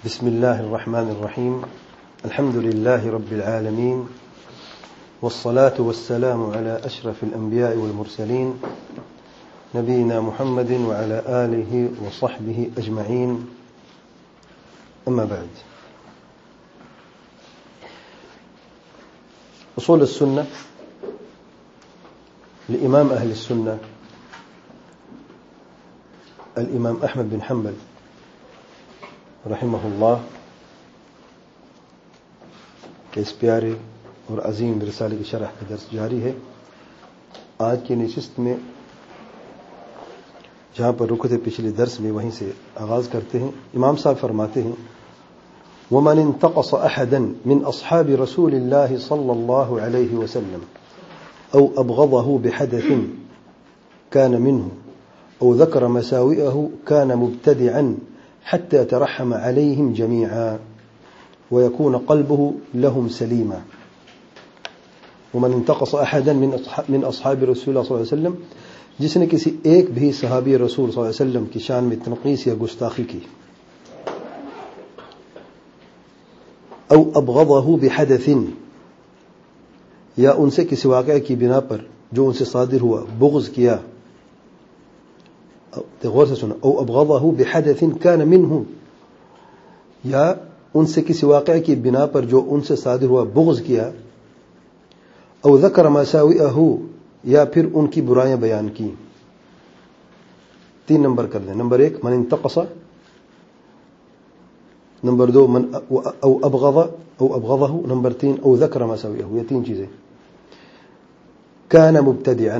بسم الله الرحمن الرحيم الحمد لله رب العالمين والصلاة والسلام على أشرف الأنبياء والمرسلين نبينا محمد وعلى آله وصحبه أجمعين أما بعد. أصول السنة لإمام أهل السنة الإمام أحمد بن حنبل رحمہ اللہ کے اس پیارے اور عظیم رسالے کی شرح کا درس جاری ہے. آج کی نشست میں جہاں پر رکے تھے پچھلے درس میں وہیں سے آغاز کرتے ہیں. امام صاحب فرماتے ہیں ومن انتقص احدا من اصحاب رسول الله صلى الله عليه وسلم او ابغضه بحدث كان منه او ذكر مساوئه كان مبتدعا حتى يترحم عليهم جميعا ويكون قلبه لهم سليما. ومن انتقص احدا من اصحاب رسول الله صلى الله عليه وسلم، جس نے کسی ایک بھی صحابی رسول صلی اللہ علیہ وسلم کی شان میں تنقیص یا گستاخی کی، او ابغضه بحدث، یا ان سے کسی واقعے کی بنا پر جو ان سے صادر ہوا بغض کیا، غور سے سنا، او ابغضه بحدث كان منه، یا ان سے کسی واقعے کی بنا پر جو ان سے صادر ہوا بغض کیا، او ذکر مساوئه، یا پھر ان کی برائیاں بیان کی. 3 نمبر کر دیں. نمبر 1 من انتقص، نمبر 2 من او ابغضه، نمبر 3 او ذکر مساوئه. یہ 3 چیزیں. كان مبتدعا،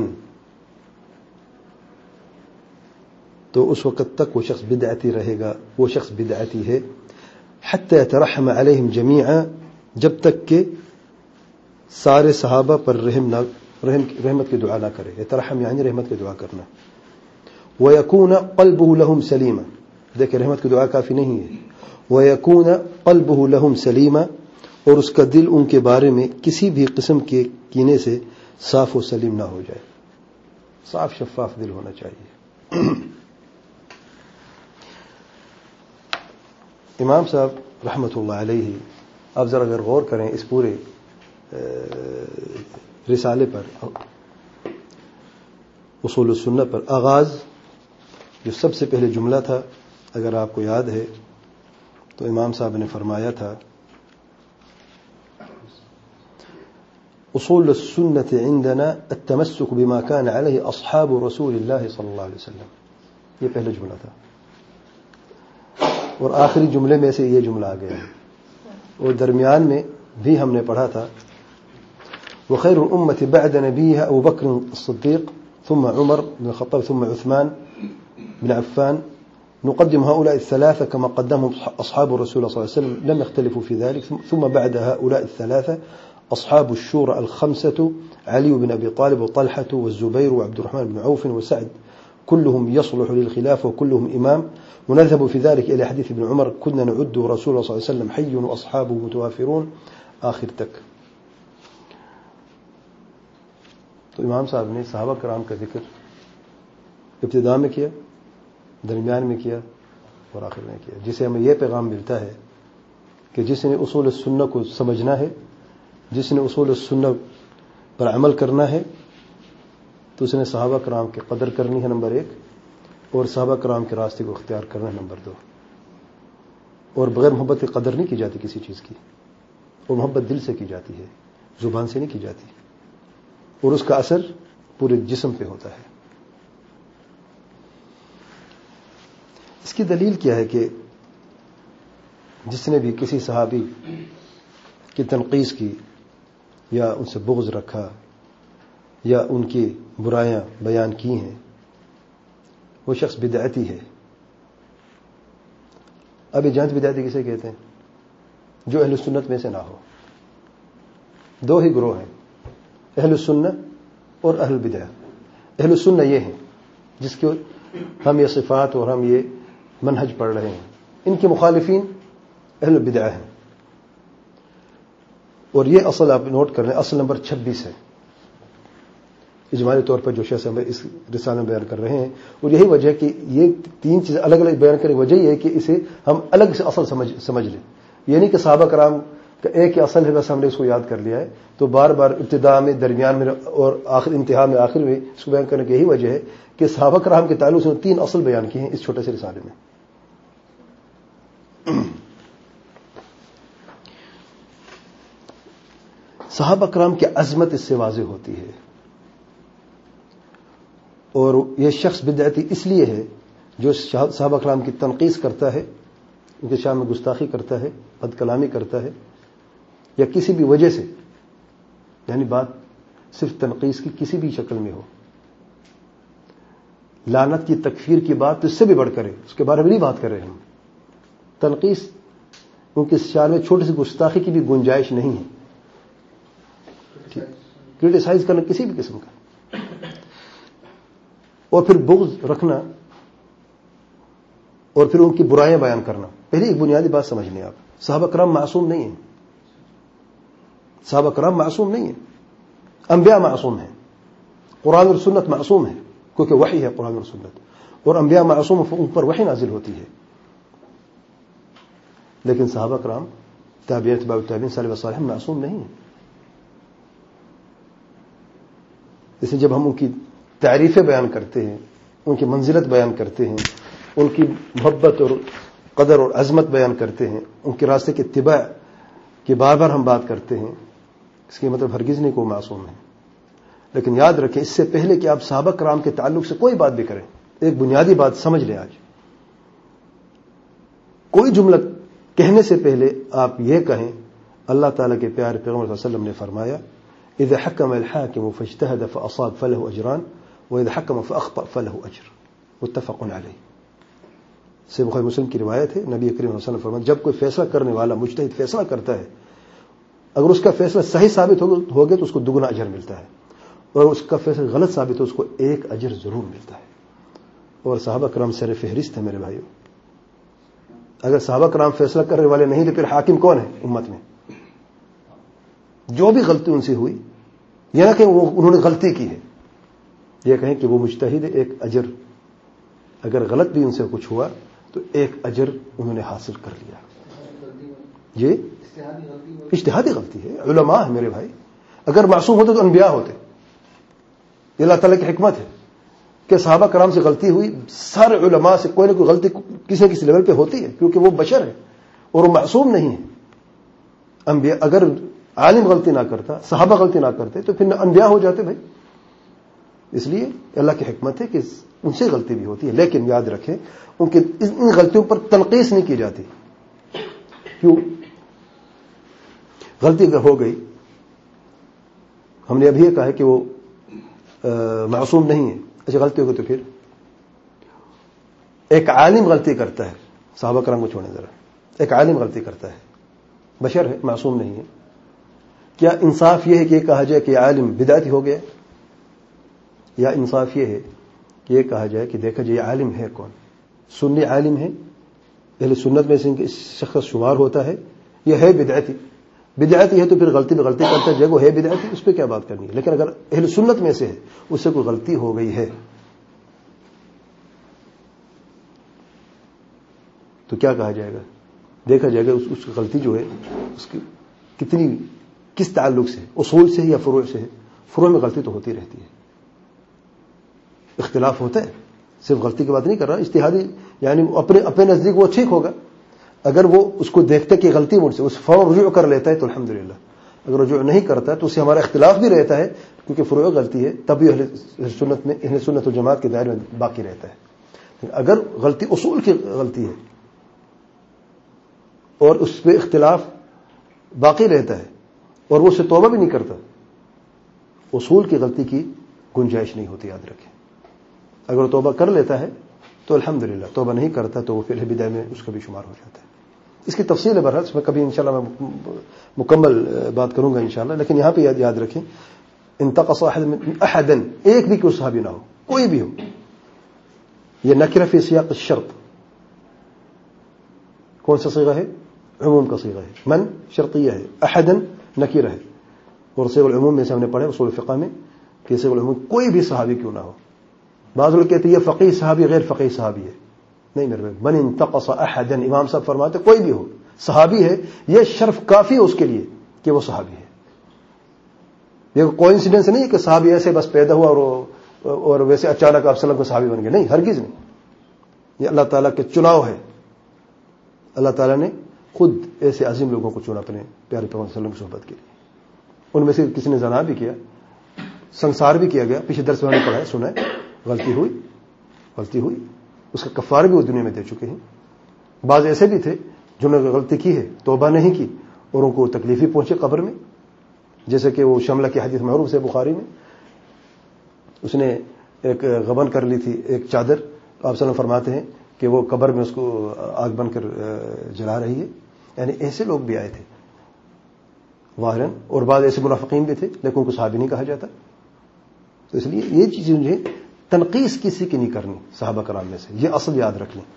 تو اس وقت تک وہ شخص بدعتی رہے گا، وہ شخص بدعتی ہے. حتی یترحم علیہم جمیعا، جب تک کہ سارے صحابہ پر رحمت کی دعا نہ کرے. یترحم یعنی رحمت کی دعا کرنا. ویکون قلبہ لہم سلیما، دیکھیں رحمت کی دعا کافی نہیں ہے. ویکون قلبہ لہم سلیما، اور اس کا دل ان کے بارے میں کسی بھی قسم کے کینے سے صاف و سلیم نہ ہو جائے. صاف شفاف دل ہونا چاہیے. امام صاحب رحمۃ اللہ علیہ، آپ ذرا اگر غور کریں اس پورے رسالے پر، اصول السنہ پر، آغاز جو سب سے پہلے جملہ تھا اگر آپ کو یاد ہے تو امام صاحب نے فرمایا تھا اصول السنة عندنا التمسك بما كان عليه اصحاب رسول الله صلی اللہ علیہ وسلم. یہ پہلا جملہ تھا، اور آخری جملے میں سے یہ جملہ آ گیا ہے. اور درمیان میں بھی ہم نے پڑھا تھا وخير الأمة بعد نبيها أبو بكر الصديق ثم عمر بن الخطاب ثم عثمان بن عفان، نقدم هؤلاء الثلاثة كما قدمهم أصحاب الرسول صلى الله عليه وسلم لم يختلفوا في ذلك. ثم بعد هؤلاء الثلاثة أصحاب الشورى الخمسة علي بن أبي طالب وطلحة والزبير وعبد الرحمن بن عوف وسعد، كلهم يصلح للخلافة وكلهم إمام. ونذهب في ذلك إلى حديث ابن عمر كنا نعد رسول الله صلى الله عليه وسلم حي وأصحابه متوافرون، آخر تک. تو امام صاحب نے صحابہ کرام کا ذکر ابتدا میں کیا، درمیان میں کیا اور آخر میں کیا، جسے ہمیں یہ پیغام ملتا ہے کہ جس نے اصول السنہ کو سمجھنا ہے، جس نے اصول السنہ پر عمل کرنا ہے، تو اس نے صحابہ کرام کی قدر کرنی ہے نمبر 1، اور صحابہ کرام کے راستے کو اختیار کرنا ہے نمبر 2. اور بغیر محبت کی قدر نہیں کی جاتی کسی چیز کی، اور محبت دل سے کی جاتی ہے، زبان سے نہیں کی جاتی، اور اس کا اثر پورے جسم پہ ہوتا ہے. اس کی دلیل کیا ہے کہ جس نے بھی کسی صحابی کی تنقیص کی، یا ان سے بغض رکھا، یا ان کی برائیاں بیان کی ہیں، وہ شخص بدعتی ہے. اب یہ جانچ بدعتی کسے کہتے ہیں؟ جو اہل سنت میں سے نہ ہو. 2 ہی گروہ ہیں، اہل سنہ اور اہل بدعہ. اہل سنہ یہ ہیں جس کے ہم یہ صفات اور ہم یہ منہج پڑھ رہے ہیں. ان کے مخالفین اہل بدعہ ہیں. اور یہ اصل آپ نوٹ کر لیں، اصل نمبر 26 ہے. اجمالی طور پر جو شیخ صاحب اس رسالے میں بیان کر رہے ہیں، اور یہی وجہ ہے کہ یہ تین چیزیں الگ الگ بیان کرنے کی وجہ یہ ہے کہ اسے ہم الگ سے اصل سمجھ لیں. یہ نہیں کہ صحابہ کرام کا ایک ہی اصل ہے بس ہم نے اس کو یاد کر لیا ہے. تو بار بار ابتدا میں، درمیان میں اور آخر انتہا میں، آخر میں اس کو بیان کرنے کی یہی وجہ ہے کہ صحابہ کرام کے تعلق سے تین اصل بیان کیے ہیں اس چھوٹے سے رسالے میں. صحابہ کرام کی عظمت اس سے واضح ہوتی ہے. اور یہ شخص بدعتی اس لیے ہے جو صحابہ کرام کی تنقیص کرتا ہے، ان کے شان میں گستاخی کرتا ہے، بد کلامی کرتا ہے، یا کسی بھی وجہ سے، یعنی بات صرف تنقیص کی کسی بھی شکل میں ہو، لعنت کی تکفیر کی بات اس سے بھی بڑھ کر ہے، اس کے بارے میں نہیں بات کر رہے ہم. تنقیص ان کے شان میں چھوٹی سی گستاخی کی بھی گنجائش نہیں ہے. کرٹیسائز کرنا کسی بھی قسم کا، اور پھر بغض رکھنا، اور پھر ان کی برائیاں بیان کرنا. پہلے ایک بنیادی بات سمجھ لیں آپ، صحابہ کرام معصوم نہیں ہیں. صحابہ کرام معصوم نہیں ہیں، انبیاء معصوم ہیں، قرآن اور سنت معصوم ہے، کیونکہ وحی ہے قرآن اور سنت، اور انبیاء معصوم، ان پر وحی نازل ہوتی ہے. لیکن صحابہ کرام، تابعین، تبع التابعین، سلف صالح معصوم نہیں ہیں. اس لیے جب ہم ان کی تعریفیں بیان کرتے ہیں، ان کی منزلت بیان کرتے ہیں، ان کی محبت اور قدر اور عظمت بیان کرتے ہیں، ان کے راستے کی اتباع کی بار بار ہم بات کرتے ہیں، اس کے مطلب ہرگز نہیں کوئی معصوم ہے. لیکن یاد رکھیں، اس سے پہلے کہ آپ صحابہ کرام کے تعلق سے کوئی بات بھی کریں، ایک بنیادی بات سمجھ لیں. آج کوئی جملہ کہنے سے پہلے آپ یہ کہیں، اللہ تعالیٰ کے پیارے پیغمبر صلی اللہ علیہ وسلم نے فرمایا، اذا حکم الحاکم فاجتہد فاصاب فلہ اجران واذا حکم فاخطأ فلہ اجر، متفق علیہ. سے بخاری مسلم کی روایت ہے. نبی کریم صلی اللہ علیہ وسلم فرمایا، جب کوئی فیصلہ کرنے والا مجتہد فیصلہ کرتا ہے، اگر اس کا فیصلہ صحیح ثابت ہو گیا تو اس کو دگنا اجر ملتا ہے، اور اس کا فیصلہ غلط ثابت ہو اس کو ایک اجر ضرور ملتا ہے. اور صحابہ کرام سر فہرست ہے میرے بھائیوں. اگر صحابہ کرام فیصلہ کرنے والے نہیں تو پھر حاکم کون ہے امت میں؟ جو بھی غلطی ان سے ہوئی، یہ نہ کہ انہوں نے غلطی کی ہے، یہ کہیں کہ وہ مجتہد، ایک اجر. اگر غلط بھی ان سے کچھ ہوا تو ایک اجر انہوں نے حاصل کر لیا. یہ اجتہادی غلطی ہے، علماء ہے میرے بھائی. اگر معصوم ہوتے تو انبیاء ہوتے. یہ اللہ تعالیٰ کی حکمت ہے کہ صحابہ کرام سے غلطی ہوئی، سارے علماء سے کوئی نہ کوئی غلطی کسی نہ کسی لیول پہ ہوتی ہے، کیونکہ وہ بشر ہے اور وہ معصوم نہیں ہے. انبیاء، اگر عالم غلطی نہ کرتا، صحابہ غلطی نہ کرتے تو پھر انبیاء ہو جاتے بھائی. اس لیے اللہ کی حکمت ہے کہ ان سے غلطی بھی ہوتی ہے، لیکن یاد رکھیں ان کی ان غلطیوں پر تنقیص نہیں کی جاتی. کیوں؟ غلطی اگر ہو گئی، ہم نے ابھی یہ کہا ہے کہ وہ معصوم نہیں ہے. اچھا، غلطی ہو گئی تو پھر ایک عالم غلطی کرتا ہے، صحابہ کرام کو چھوڑیں ذرا، ایک عالم غلطی کرتا ہے، بشر ہے، معصوم نہیں ہے. کیا انصاف یہ ہے کہ یہ کہا جائے کہ عالم بدعتی ہو گیا، یا انصاف یہ ہے کہ یہ کہا جائے کہ دیکھا جائے یہ عالم ہے کون؟ سنی عالم ہے، اہل سنت میں سے اس شخص شمار ہوتا ہے، یہ ہے بدعتی. بدعتی ہے تو پھر غلطی میں غلطی کرتا ہے، وہ ہے بدعتی، اس پہ کیا بات کرنی ہے. لیکن اگر اہل سنت میں سے ہے، اس سے کوئی غلطی ہو گئی ہے تو کیا کہا جائے گا؟ دیکھا جائے گا اس کی غلطی جو ہے اس کی کس تعلق سے، اصول سے یا فروع سے ہے. فروع میں غلطی تو ہوتی رہتی ہے، اختلاف ہوتا ہے، صرف غلطی کی بات نہیں کر رہا، اجتہادی یعنی اپنے نزدیک وہ ٹھیک ہوگا. اگر وہ اس کو دیکھتے کہ غلطی مجھ سے، اس فوراً رجوع کر لیتا ہے تو الحمدللہ. اگر رجوع نہیں کرتا تو اس سے ہمارا اختلاف بھی رہتا ہے، کیونکہ فروع غلطی ہے، تب بھی اہل سنت و جماعت کے دائرے میں باقی رہتا ہے. اگر غلطی اصول کی غلطی ہے اور اس پہ اختلاف باقی رہتا ہے اور وہ اسے توبہ بھی نہیں کرتا، اصول کی غلطی کی گنجائش نہیں ہوتی. یاد رکھیں، اگر وہ توبہ کر لیتا ہے تو الحمدللہ، توبہ نہیں کرتا تو وہ پھر بدعہ میں اس کا بھی شمار ہو جاتا ہے. اس کی تفصیل ہے بہرحال، اس میں کبھی انشاءاللہ میں مکمل بات کروں گا انشاءاللہ. لیکن یہاں پہ یاد رکھیں، انتقص احدا، ایک بھی کوئی صحابی نہ ہو، کوئی بھی ہو. یہ نکرہ فی سیاق الشرط، کون سا صیغہ ہے؟ عموم کا صیغہ ہے. من شرطیہ ہے، احدا نکرہ ہے. اور صیغہ العموم میں سے ہم نے پڑھے اصول فقہ میں، کیسے علماء کوئی بھی صحابی کیوں نہ ہو. بعض لوگ کہتے ہیں یہ فقیہ صحابی غیر فقیہ صحابی ہے. نہیں میرے بھائی، من انتقص احدا، امام صاحب فرماتے کوئی بھی ہو صحابی ہے، یہ شرف کافی ہے اس کے لیے کہ وہ صحابی ہے. یہ کوئنسیڈنس نہیں ہے کہ صحابی ایسے بس پیدا ہوا اور ویسے اچانک آپ وسلم کو صحابی بن گئے. نہیں، ہرگز نہیں. یہ اللہ تعالیٰ کے چناؤ ہے. اللہ تعالیٰ نے خود ایسے عظیم لوگوں کو چنا اپنے پیارے پیغمبر صلی اللہ علیہ وسلم کی صحبت کے لیے. ان میں سے کسی نے زنا بھی کیا، سنسار بھی کیا گیا، پیچھے درس میں نے پڑھا ہے، سنا ہے، غلطی ہوئی، اس کا کفارہ بھی وہ دنیا میں دے چکے ہیں. بعض ایسے بھی تھے جنہوں نے غلطی کی ہے، توبہ نہیں کی اور ان کو تکلیفی پہنچے قبر میں، جیسے کہ وہ شملہ کی حدیث معروف ہے بخاری میں. اس نے ایک غبن کر لی تھی، ایک چادر. آپ صلی اللہ علیہ وسلم فرماتے ہیں کہ وہ قبر میں اس کو آگ بن کر جلا رہی ہے. یعنی ایسے لوگ بھی آئے تھے ظاہراً، اور بعض ایسے منافقین بھی تھے لیکن ان کو صحابی نہیں کہا جاتا. تو اس لیے یہ چیزیں مجھے تنقیص کسی کی نہیں کرنی صحابہ کرام میں سے، یہ اصل یاد رکھ لیں.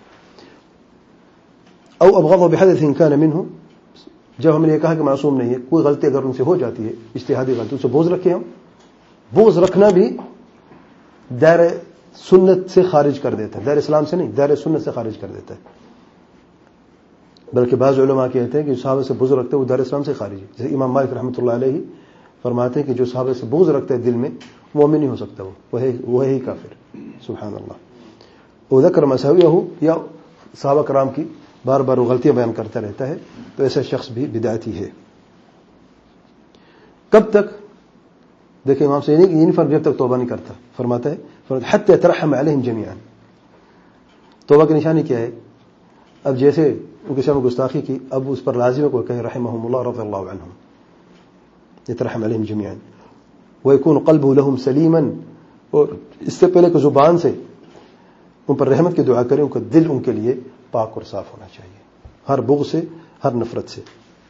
او ابغض بحدث كان منه، جب ہم نے یہ کہا کہ معصوم نہیں ہے، کوئی غلطی اگر ان سے ہو جاتی ہے اجتہادی غلطی، اسے بغض رکھیں. ہم بغض رکھنا بھی دائرہ سنت سے خارج کر دیتا ہے، دائرہ اسلام سے نہیں، دائرہ سنت سے خارج کر دیتا ہے. بلکہ بعض علماء کہتے ہیں کہ جو صحابہ سے بغض رکھتے ہیں وہ دائرہ اسلام سے خارج ہے. جیسے امام مالک رحمۃ اللہ علیہ فرماتے ہیں کہ جو صحابہ سے بغض رکھتا ہے دل میں، مومن نہیں ہو سکتا، وہ ہے ہی کافر. سبحان اللہ. وذکر مساویہ، یا صحابہ کرام کی بار بار وہ غلطیاں بیان کرتا رہتا ہے، تو ایسا شخص بھی بدعتی ہے. کب تک؟ دیکھیں امام سے یہ نہیں فرق جب تک توبہ نہیں کرتا. فرماتا ہے حتی یترحم علیہم جمیعا. توبہ کی نشانی کیا ہے؟ اب جیسے ان کے سامنے گستاخی کی، اب اس پر لازم ہے کوئی کہے رحمہم اللہ رضی اللہ عنہم، یترحم علیہم جمیعا ویکون قلبہ لہم سلیما، اور اس سے پہلے کہ زبان سے ان پر رحمت کی دعا کریں، ان کا دل ان کے لیے پاک اور صاف ہونا چاہیے، ہر بغض سے، ہر نفرت سے.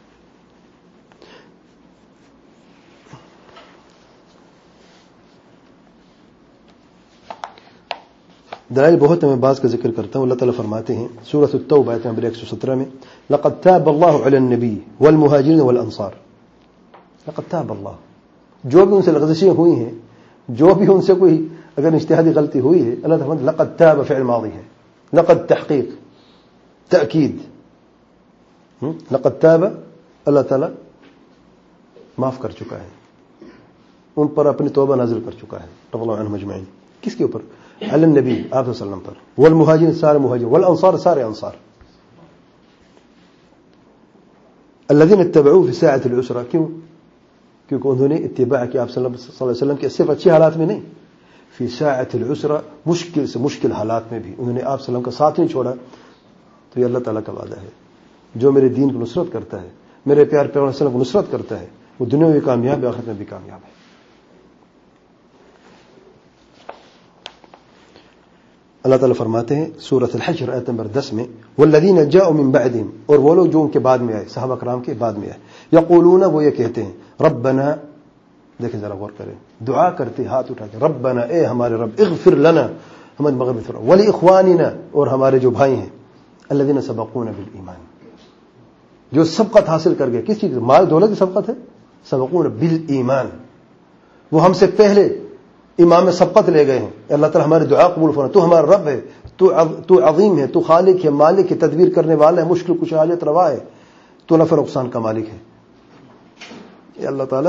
دلائل بہت ہیں، میں بعض کا ذکر کرتا ہوں. اللہ تعالیٰ فرماتے ہیں سورۃ التوبہ آیت نمبر 117 میں، لقد تاب اللہ علی النبی والمہاجرین والانصار. لقد تاب اللہ، جو بھی ان سے لغزشیں ہوئی ہیں، جو بھی ان سے کوئی اگر اجتہادی غلطی ہوئی ہے، اللہ تعالیٰ لقد تاب فعل ماضی ہے، لقد تحقیق تأکید، لقد تاب، اللہ تعالیٰ معاف کر چکا ہے، ان پر اپنی توبہ نازل کر چکا ہے رضی اللہ عنہم اجمعین. کس کے اوپر؟ علی النبی آپ صلی اللہ علیہ وسلم پر، والمہاجرین سارے مہاجر، والانصار سارے انصار، الذین اتبعوه فی ساعۃ العسرہ. کیوں؟ کیونکہ انہوں نے اتباع کیا آپ صلی اللہ علیہ وسلم کے صرف اچھے حالات میں نہیں، فی ساعۃ العسرہ، مشکل سے مشکل حالات میں بھی انہوں نے آپ صلی اللہ علیہ وسلم کا ساتھ نہیں چھوڑا. تو یہ اللہ تعالیٰ کا وعدہ ہے، جو میرے دین کو نصرت کرتا ہے، میرے پیار پیغمبر صلی اللہ علیہ وسلم کو نصرت کرتا ہے، وہ دنیا میں بھی کامیاب ہے، آخرت میں بھی کامیاب ہے. اللہ تعالیٰ فرماتے ہیں سورۃ الحجر آیت نمبر 10 میں، والذین جاءوا من بعدهم، اور وہ لوگ جو ان کے بعد میں آئے، صحابہ کرام کے بعد میں آئے، یقولون، وہ یہ کہتے ہیں، ربنا، دیکھیں ذرا غور کریں، دعا کرتے ہاتھ اٹھا کے، ربنا، اے ہمارے رب، اغفر لنا، ہمیں مغفرت فرما، ولاخواننا، اور ہمارے جو بھائی ہیں، الذین سبقونا بالایمان، جو سبقت حاصل کر گئے. کس چیز کی؟ مال دولت کی سبقت ہے. سبقونا بالایمان، وہ ہم سے پہلے ایمان میں سبقت لے گئے ہیں. اللہ تعالیٰ ہماری دعا قبول فرما، تو ہمارا رب ہے، تو عظیم ہے، تو خالق ہے، مالک ہے، تدبیر کرنے والا ہے، مشکل کچھ حاجت روا ہے، تو نفع نقصان کا مالک ہے. اے اللہ تعالیٰ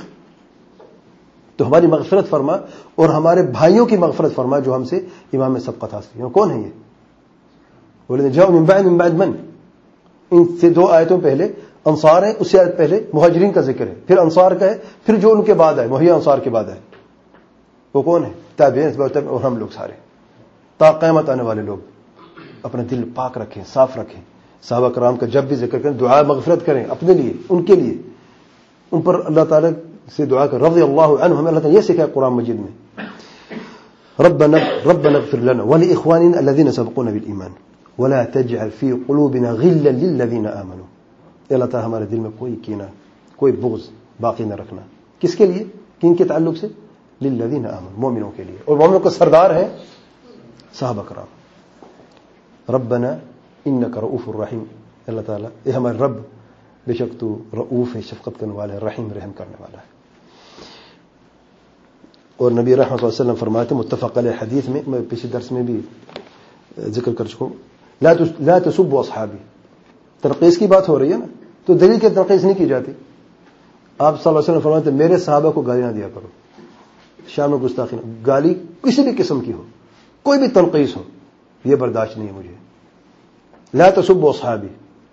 تو ہماری مغفرت فرما اور ہمارے بھائیوں کی مغفرت فرما جو ہم سے ایمان میں سبقت حاصل کی. کون ہے یہ؟ بولے جاؤ من بعد من، ان سے دو آیتوں پہلے انصار ہیں، اس سے آیت پہلے مہاجرین کا ذکر ہے، پھر انصار کا ہے، پھر جو ان کے بعد آئے مہیا انصار کے بعد آئے، وہ کون ہے؟ تابعین اور ہم لوگ سارے تا قیامت آنے والے لوگ. اپنا دل پاک رکھیں، صاف رکھیں. صحابہ کرام کا جب بھی ذکر کریں دعا مغفرت کریں اپنے لیے، ان کے لیے، ان پر اللہ تعالیٰ سے دعا کر رضی اللہ عنہ. ہمیں اللہ تعالیٰ یہ سکھایا قرآن مجید میں، ربنا اغفر لنا ولاخواننا الذین سبقونا بالایمان ولا تجعل فی قلوبنا غلا للذین آمنوا. اللہ تعالیٰ ہمارے دل میں کوئی کینہ، کوئی بغض باقی نہ رکھنا. کس کے لیے؟ کن کے تعلق سے؟ للذین آمنوا، مومنوں کے لیے. اور مومنوں کا سردار ہے صحابہ کرام. ربنا انک رؤوف الرحیم، اللہ تعالیٰ اے ہمارے رب، بے شک تو رؤوف ہے، شفقت کرنے والا ہے، رحیم رحم کرنے والا ہے. اور نبی رحمۃ اللہ علیہ وسلم فرماتے متفق علیہ حدیث میں پچھلے درس میں بھی ذکر کر چکا ہوں، لا تسبوا اصحابی، تنقیص کی بات ہو رہی ہے نا، تو دلیل کی تنقیص نہیں کی جاتی. آپ صلی اللہ علیہ وسلم فرماتے میرے صحابہ کو گالی نہ دیا کرو، شان و گستاخی نہ، گالی کسی بھی قسم کی ہو، کوئی بھی تنقیص ہو، یہ برداشت نہیں ہے مجھے. لا تسبوا اصحابی.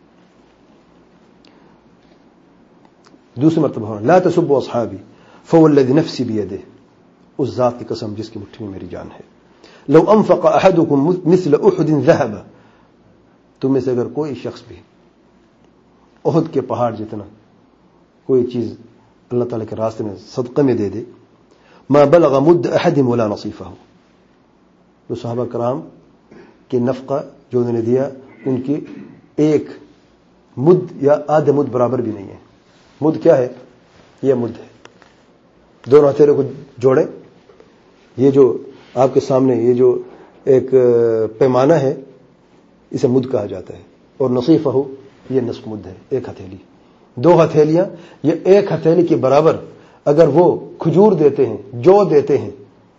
دوسری مرتبہ ہونا لا تسبوا اصحابی فوالذی نفسی بیدہ، اس ذات کی قسم جس کی مٹھی میں میری جان ہے. لو انفق احدکم مثل احد ذهب، تم میں سے اگر کوئی شخص بھی احد کے پہاڑ جتنا کوئی چیز اللہ تعالیٰ کے راستے میں صدقے میں دے دے، ما بلغ مد احدهم ولا نصیفہ، تو صحابہ کرام کے نفقہ جو انہوں نے دیا ان کی ایک مد یا آدھے مد برابر بھی نہیں ہے. مد کیا ہے؟ یہ مد ہے، دونوں ہتھیلیوں کو جوڑیں، یہ جو آپ کے سامنے یہ جو ایک پیمانہ ہے اسے مد کہا جاتا ہے، اور نصیفہ ہو یہ نصف مد ہے، ایک ہتھیلی. دو ہتھیلیاں یہ ایک ہتھیلی کے برابر اگر وہ کھجور دیتے ہیں، جو دیتے ہیں،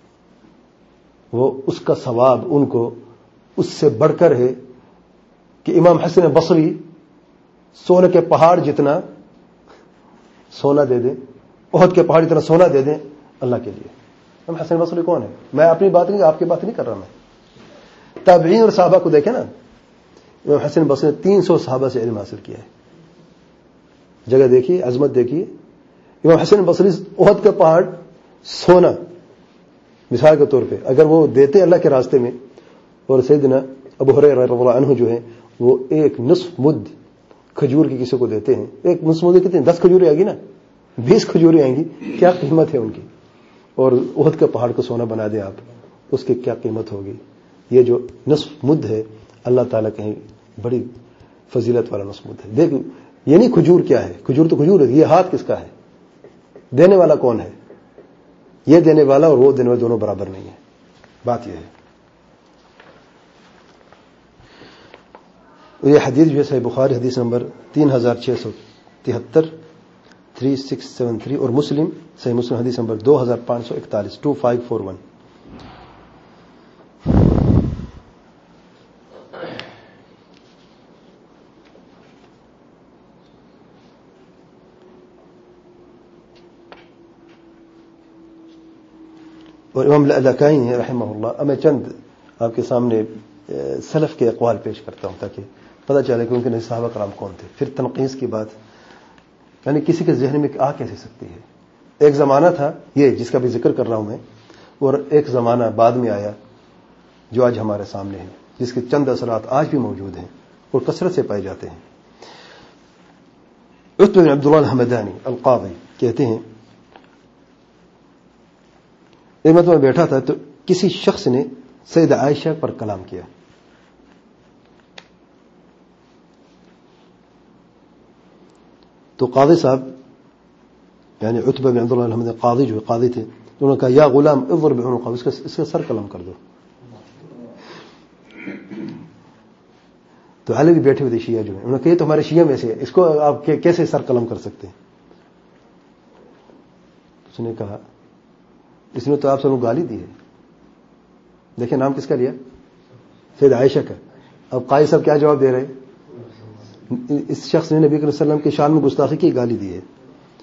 وہ اس کا ثواب ان کو اس سے بڑھ کر ہے کہ امام حسن بصری سونے کے پہاڑ جتنا سونا دے دیں، احد کے پہاڑ جتنا سونا دے دیں اللہ کے لیے. امام حسن بصری کون ہے؟ میں اپنی بات نہیں، آپ کی بات نہیں کر رہا. میں تابعین اور صحابہ کو دیکھیں نا، امام حسن بصری نے 300 صحابہ سے علم حاصل کیا ہے. جگہ دیکھیے، عظمت دیکھیے. امام حسن بصری احد کا پہاڑ سونا مثال کے طور پہ اگر وہ دیتے اللہ کے راستے میں، اور سیدنا ابو ہریرہ رضی اللہ عنہ جو ہیں وہ ایک نصف مد کھجور کی کسی کو دیتے ہیں، ایک نصف مد کتنے 10 کھجوریں آئیں گی نا، 20 کھجوریں آئیں گی، کیا قیمت ہے ان کی. اور احد کے پہاڑ کو سونا بنا دیں آپ، اس کی کیا قیمت ہوگی. یہ جو نصف مد ہے اللہ تعالیٰ کہیں بڑی فضیلت والا نصف مد ہے. دیکھ یہ نہیں کھجور کیا ہے، کھجور تو کھجور ہے، یہ ہاتھ کس کا ہے، دینے والا کون ہے. یہ دینے والا اور وہ دینے والا دونوں برابر نہیں ہے. بات یہ ہے. یہ حدیث جو ہے صحیح بخاری حدیث نمبر 3673 3673 اور مسلم صحیح مسلم حدیث نمبر 2541 2541. اور امام لالکائی ہیں رحمہ اللہ. میں چند آپ کے سامنے سلف کے اقوال پیش کرتا ہوں تاکہ پتہ چلے کہ ان کے صحابہ کرام کون تھے. پھر تنقیص کی بات یعنی کسی کے ذہن میں آ کیسے سکتی ہے. ایک زمانہ تھا یہ جس کا بھی ذکر کر رہا ہوں میں، اور ایک زمانہ بعد میں آیا جو آج ہمارے سامنے ہے، جس کے چند اثرات آج بھی موجود ہیں اور کثرت سے پائے جاتے ہیں. عتبہ بن عبداللہ الحمدانی القاضی کہتے ہیں ایک مرتبہ میں بیٹھا تھا تو کسی شخص نے سیدہ عائشہ پر کلام کیا. تو قاضی صاحب یعنی عتبہ بن عبداللہ الحمدانی قاضی جو قاضی تھے انہوں نے کہا یا غلام اضرب بعنقہ، اس کا سر قلم کر دو. تو علی بھی بیٹھے ہوئے تھے شیعہ جو ہیں، انہوں نے کہا یہ تو ہمارے شیعہ میں سے ہے، اس کو آپ کیسے سر قلم کر سکتے ہیں. اس نے کہا اس نے تو آپ سب کو گالی دی ہے. دیکھیں نام کس کا لیا؟ سیدہ عائشہ کا. اب قاضی صاحب کیا جواب دے رہے ہیں؟ اس شخص نے نبی صلی اللہ علیہ وسلم کی شان میں گستاخی کی، گالی دی ہے.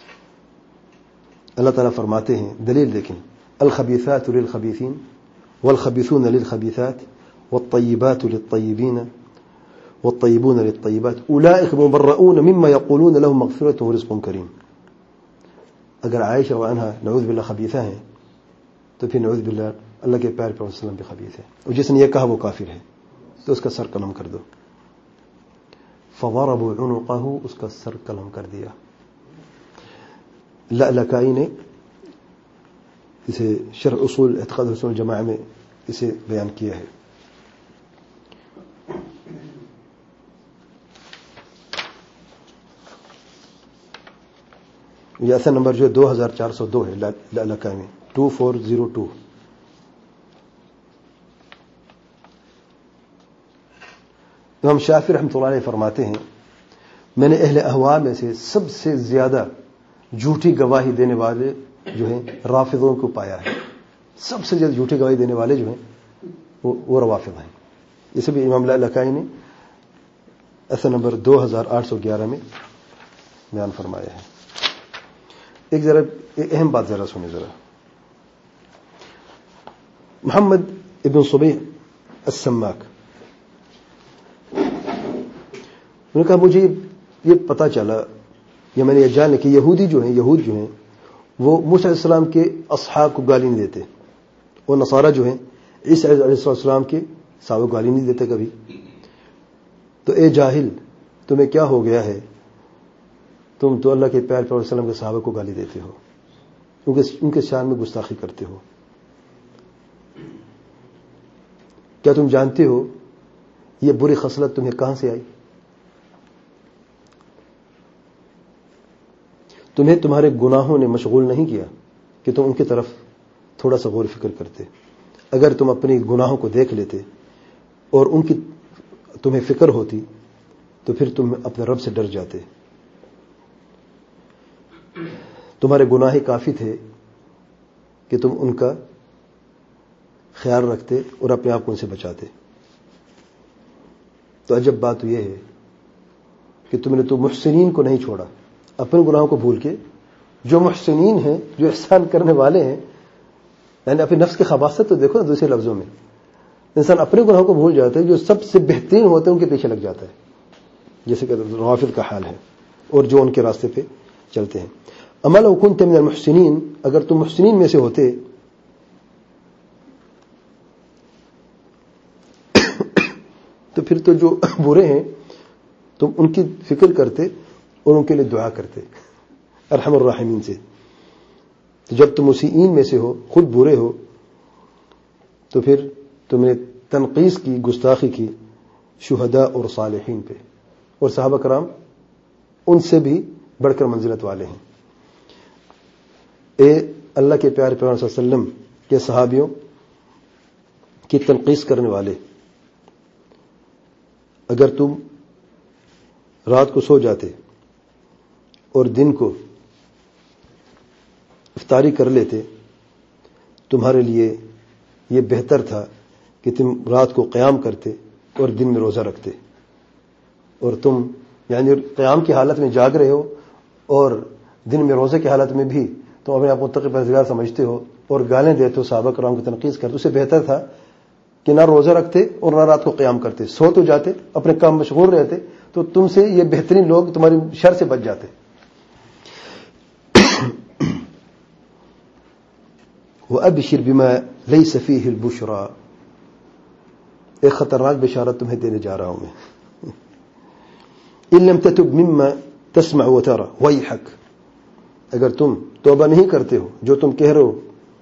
اللہ تعالیٰ فرماتے ہیں دلیل دیکھیں، الخبیثات للخبیثین والخبیثون للخبیثات والطیبات للطیبین والطیبون للطیبات اولئک مبرؤون مما یقولون لهم مغفرۃ ورزق کریم. اگر عائشہ عنہا نعوذ باللہ خبیثہ ہیں تو پھر نعوذ باللہ اللہ کے پیارے پیغمبر صلی اللہ علیہ وسلم بھی خبیث ہے، اور جس نے یہ کہا وہ کافر ہے، تو اس کا سر قلم کر دو. فضربوا عنقه، اس کا سر قلم کر دیا. لالکائی نے اسے شرح اصول اعتقاد رسول الجماعہ میں اسے بیان کیا ہے. یہ اصل نمبر جو ہے 2402 ہے لالکائی میں 2402. امام شافعی رحمۃ اللہ علیہ فرماتے ہیں میں نے اہل احوا میں سے سب سے زیادہ جھوٹی گواہی دینے والے جو ہیں رافضوں کو پایا ہے. سب سے زیادہ جھوٹی گواہی دینے والے جو ہیں وہ روافض ہیں. اسے بھی امام لالکائی نے ایسا نمبر 2811 میں بیان فرمایا ہے. ایک اہم بات ذرا سنیں ذرا. محمد ابن صبیح السماک انہوں نے کہا مجھے یہ پتا چلا یا میں نے یہ جانا کہ یہود جو ہیں وہ موسیٰ علیہ السلام کے اصحاب کو گالی نہیں دیتے اور نصارہ جو ہیں عیسیٰ علیہ السلام کے صحابہ کو گالی نہیں دیتے کبھی. تو اے جاہل تمہیں کیا ہو گیا ہے, تم تو اللہ کے پیارے پیغمبر صلی اللہ علیہ وسلم کے صحابہ کو گالی دیتے ہو, ان کے شان میں گستاخی کرتے ہو. کیا تم جانتے ہو یہ بری خصلت تمہیں کہاں سے آئی؟ تمہیں تمہارے گناہوں نے مشغول نہیں کیا کہ تم ان کی طرف تھوڑا سا غور و فکر کرتے. اگر تم اپنی گناہوں کو دیکھ لیتے اور ان کی تمہیں فکر ہوتی تو پھر تم اپنے رب سے ڈر جاتے. تمہارے گناہ ہی کافی تھے کہ تم ان کا خیال رکھتے اور اپنے آپ کو ان سے بچاتے. تو عجب بات یہ ہے کہ تم نے تو محسنین کو نہیں چھوڑا, اپنے گناہوں کو بھول کے. جو محسنین ہیں, جو احسان کرنے والے ہیں, یعنی اپنے نفس کے خباثت تو دیکھو نا. دوسرے لفظوں میں انسان اپنے گناہوں کو بھول جاتا ہے, جو سب سے بہترین ہوتے ہیں ان کے پیچھے لگ جاتا ہے, جیسے کہ روافض کا حال ہے اور جو ان کے راستے پہ چلتے ہیں. اما لو كنت من المحسنین, اگر تم محسنین میں سے ہوتے تو پھر تو جو برے ہیں تم ان کی فکر کرتے اور ان کے لیے دعا کرتے ارحم الراحمین سے. تو جب تم مسیئین میں سے ہو, خود برے ہو, تو پھر تم نے تنقیص کی, گستاخی کی شہداء اور صالحین پہ, اور صحابہ کرام ان سے بھی بڑھ کر منزلت والے ہیں. اے اللہ کے پیارے پیغمبر صلی اللہ علیہ وسلم کے صحابیوں کی تنقیص کرنے والے, اگر تم رات کو سو جاتے اور دن کو افطاری کر لیتے, تمہارے لیے یہ بہتر تھا کہ تم رات کو قیام کرتے اور دن میں روزہ رکھتے. اور تم یعنی قیام کی حالت میں جاگ رہے ہو اور دن میں روزے کی حالت میں بھی تم اپنے آپ متقی پرہیزگار سمجھتے ہو اور گالیں دیتے ہو, صحابہ کرام کی تنقید کرتے. اسے بہتر تھا کہ نہ روزہ رکھتے اور نہ رات کو قیام کرتے, سو تو جاتے, اپنے کام مشغول رہتے, تو تم سے یہ بہترین لوگ تمہاری شر سے بچ جاتے. وَأَبْشِرْ بِمَا لَيْسَ فِيهِ الْبُشْرَى, ایک خطرناک بشارت تمہیں دینے جا رہا ہوں میں. إِن لَمْ تَتُبْ مِمَّا تَسْمَعُ وَتَرَى وَيْحَكَ, اگر تم توبہ نہیں کرتے ہو جو تم کہہ رہے ہو,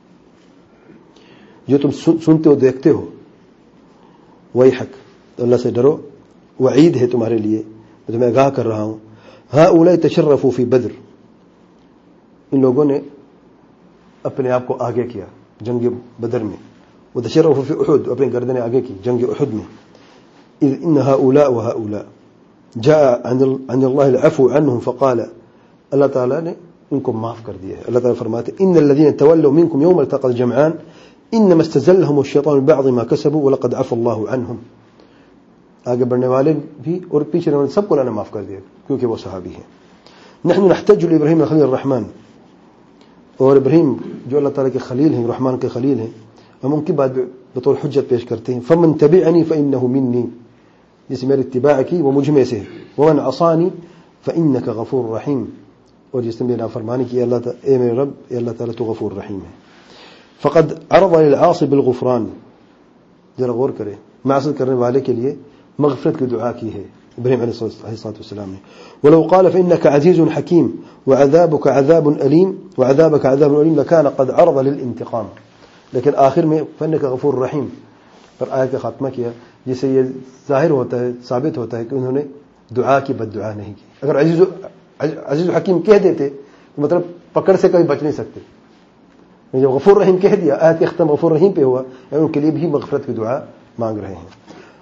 جو تم سنتے ہو دیکھتے ہو, وَيْحَكَ, تو اللہ سے ڈرو. وعید ہے تمہارے لیے, میں تمہیں آگاہ کر رہا ہوں. هؤلاء تشرفوا في بدر, ان لوگوں نے اپنے آپ کو آگے کیا جنگ بدر میں. وتشرفوا في احد, اپنے گردنیں آگے کی جنگ احد میں. اذ ان هؤلاء وهؤلاء جاء عن الله العفو عنهم فقال, اللہ تعالیٰ نے ان کو معاف کر دیا ہے. اللہ تعالیٰ فرماتے ان الذين تولوا منكم يوم التقى الجمعان انما استزلهم الشيطان ببعض ما كسبوا ولقد عفى الله عنهم. آگے بڑھنے والے بھی اور پیچھے رہنے والے سب کو اللہ نے معاف کر دیا کیونکہ وہ صحابی ہیں. نحن نحتج لابراہیم خلیل الرحمن, اور ابراہیم جو اللہ تعالیٰ کے خلیل ہیں, رحمان کے خلیل ہیں, ہم ان کی بات بطور حجت پیش کرتے ہیں. فمن تبعنی فانه منی, جس نے میری اتباع کی وہ مجھ میں سے ہے. ومن عصانی فانك غفور رحیم, اور جس نے میری نافرمانی کی اللہ تعالیٰ, اے میرے رب, اے اللہ تعالیٰ تو غفور رحیم ہے. فقد عرض للعاصي بالغفران, ذرا غور کرے, معصیت کرنے والے کے لیے مغفرت کی دعا کی ہے ابراہیم علیہ السلام نے. ولو قال فإنك عزيز حكيم وعذابك عذاب أليم لكان قد عرض للانتقام, لیکن آخر میں فإنك غفور رحیم پر آیت کا خاتمہ کیا, جس سے یہ ظاہر ہوتا ہے, ثابت ہوتا ہے کہ انہوں نے دعا کی بد دعا نہیں کی. اگر عزیز حکیم کہہ دیتے تو مطلب پکڑ سے کبھی بچ نہیں سکتے. جب غفور رحیم کہہ دیا, آیت کا ختم غفور رحیم پہ ہوا, ان کے لیے بھی مغفرت کی دعا مانگ رہے ہیں.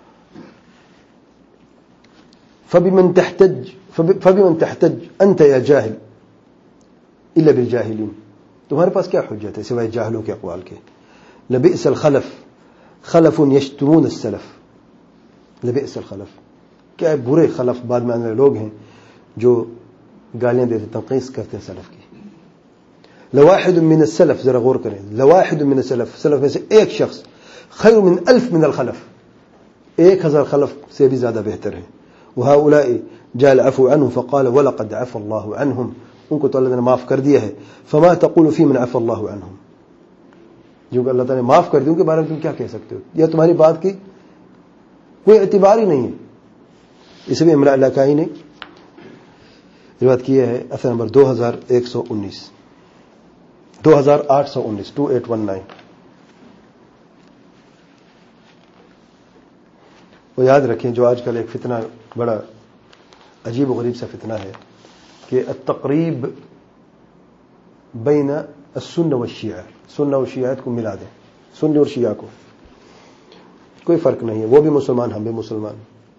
فبمن تحتج انت یا جاہل الا بالجاہلین, تمہارے پاس کیا حجت ہے سوائے جاہلوں کے اقوال کے. لبئس الخلف خلف یشتمون السلف، لبئس الخلف، کیا برے خلف بعد میں آنے والے لوگ ہیں جو گالیاں دیتے تنقید کرتے ہیں سلف کی. لواحد من السلف، ذرا غور کریں، لواحد من السلف، سلف میں سے ایک شخص خیر من 1000 من الخلف، 1000 خلف سے بھی زیادہ بہتر ہے. وهؤلاء جاء العفو عنهم فقال ولقد عفى الله عنهم، ان کو تو اللہ نے معاف کر دیا ہے. فما تقول في من عفى الله عنهم، جو کہ اللہ تعالیٰ نے معاف کر دیا ان کے بارے میں تم کیا کہہ سکتے ہو؟ یا تمہاری بات کی کوئی اعتبار ہی نہیں ہے. اس میں امرأ اللاکائی نے روایت کی ہے اثر نمبر 2119 2819 2819. وہ یاد رکھیں جو آج کل ایک فتنہ بڑا عجیب و غریب سا فتنہ ہے کہ التقریب بین السنہ والشیعہ، سنہ و شیعیت کو ملا دیں، سنی اور شیعہ کو، کوئی فرق نہیں ہے، وہ بھی مسلمان ہم بھی مسلمان.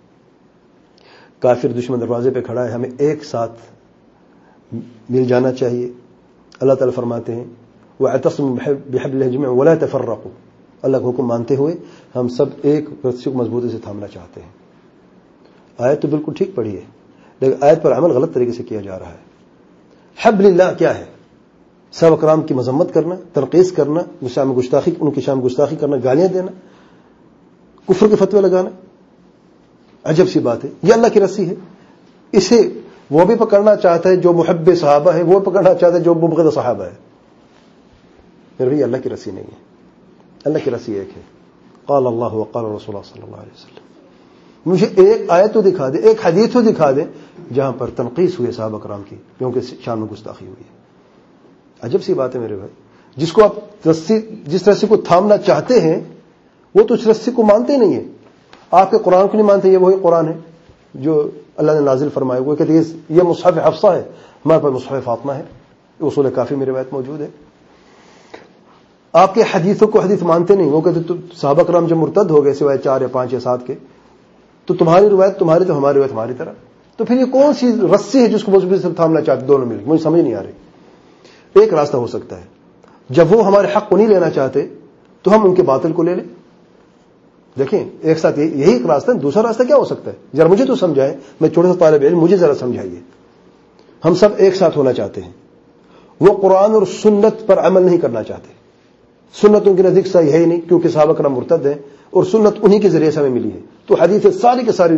کافر دشمن دروازے پہ کھڑا ہے، ہمیں ایک ساتھ مل جانا چاہیے. اللہ تعالیٰ فرماتے ہیں وَاعْتَصِمُوا بِحَبْلِ اللَّهِ جَمِيعًا وَلَا تَفَرَّقُوا، اللہ کا حکم مانتے ہوئے ہم سب ایک رسی کو مضبوطی سے تھامنا چاہتے ہیں. آیت تو بالکل ٹھیک پڑھی ہے لیکن آیت پر عمل غلط طریقے سے کیا جا رہا ہے. حبل اللہ کیا ہے؟ صحابہ کرام کی مذمت کرنا، تنقید کرنا، شام گستاخی، ان کی شام گستاخی کرنا، گالیاں دینا، کفر کے فتوے لگانا. عجب سی بات ہے، یہ اللہ کی رسی ہے. اسے وہ بھی پکڑنا چاہتا ہے جو محب صحابہ ہے، وہ پکڑنا چاہتا ہے جو مبغض صحابہ ہے. پھر بھی اللہ کی رسی نہیں ہے، اللہ کی رسی ایک ہے. قال اللہ وقال رسول اللہ صلی اللہ علیہ وسلم. مجھے ایک آیت تو دکھا دے، ایک حدیث تو دکھا دے جہاں پر تنقید ہوئی صحابہ کرام کی کیونکہ شان میں گستاخی ہوئی ہے. عجب سی بات ہے میرے بھائی، جس کو آپ رسی، جس رسی کو تھامنا چاہتے ہیں وہ تو اس رسی کو مانتے نہیں ہیں. آپ کے قرآن کو نہیں مانتے. یہ وہی قرآن ہے جو اللہ نے نازل فرمایا. وہ کہتے ہیں یہ مصحف حفصہ ہے، ہمارے پاس مصحف فاطمہ ہے. اصول کافی میں روایت موجود ہے. آپ کے حدیثوں کو حدیث مانتے نہیں. وہ کہتے تو صحابہ کرام جب مرتد ہو گئے سوائے 4 یا 5 یا 7 کے، تو تمہاری روایت تمہاری تو ہماری روایت ہماری طرح. تو پھر یہ کون سی رسی ہے جس کو مضبوطی سے تھامنا چاہتے دونوں مل کے؟ مجھے سمجھ نہیں آ رہی. ایک راستہ ہو سکتا ہے، جب وہ ہمارے حق کو نہیں لینا چاہتے تو ہم ان کے باطل کو لے لیں. دیکھیں ایک ساتھ یہی ایک راستہ ہے. دوسرا راستہ کیا ہو سکتا ہے؟ ذرا مجھے تو سمجھائیں، میں چھوٹا سا طالب علم، مجھے ذرا سمجھائیے. ہم سب ایک ساتھ ہونا چاہتے ہیں، وہ قرآن اور سنت پر عمل نہیں کرنا چاہتے. سنت ان کے نزدیک صحیح ہے ہی نہیں کیونکہ صحابہ کرام مرتد ہیں اور سنت انہی کے ذریعے سے ہمیں ملی ہے. تو حدیث ساری کے ساری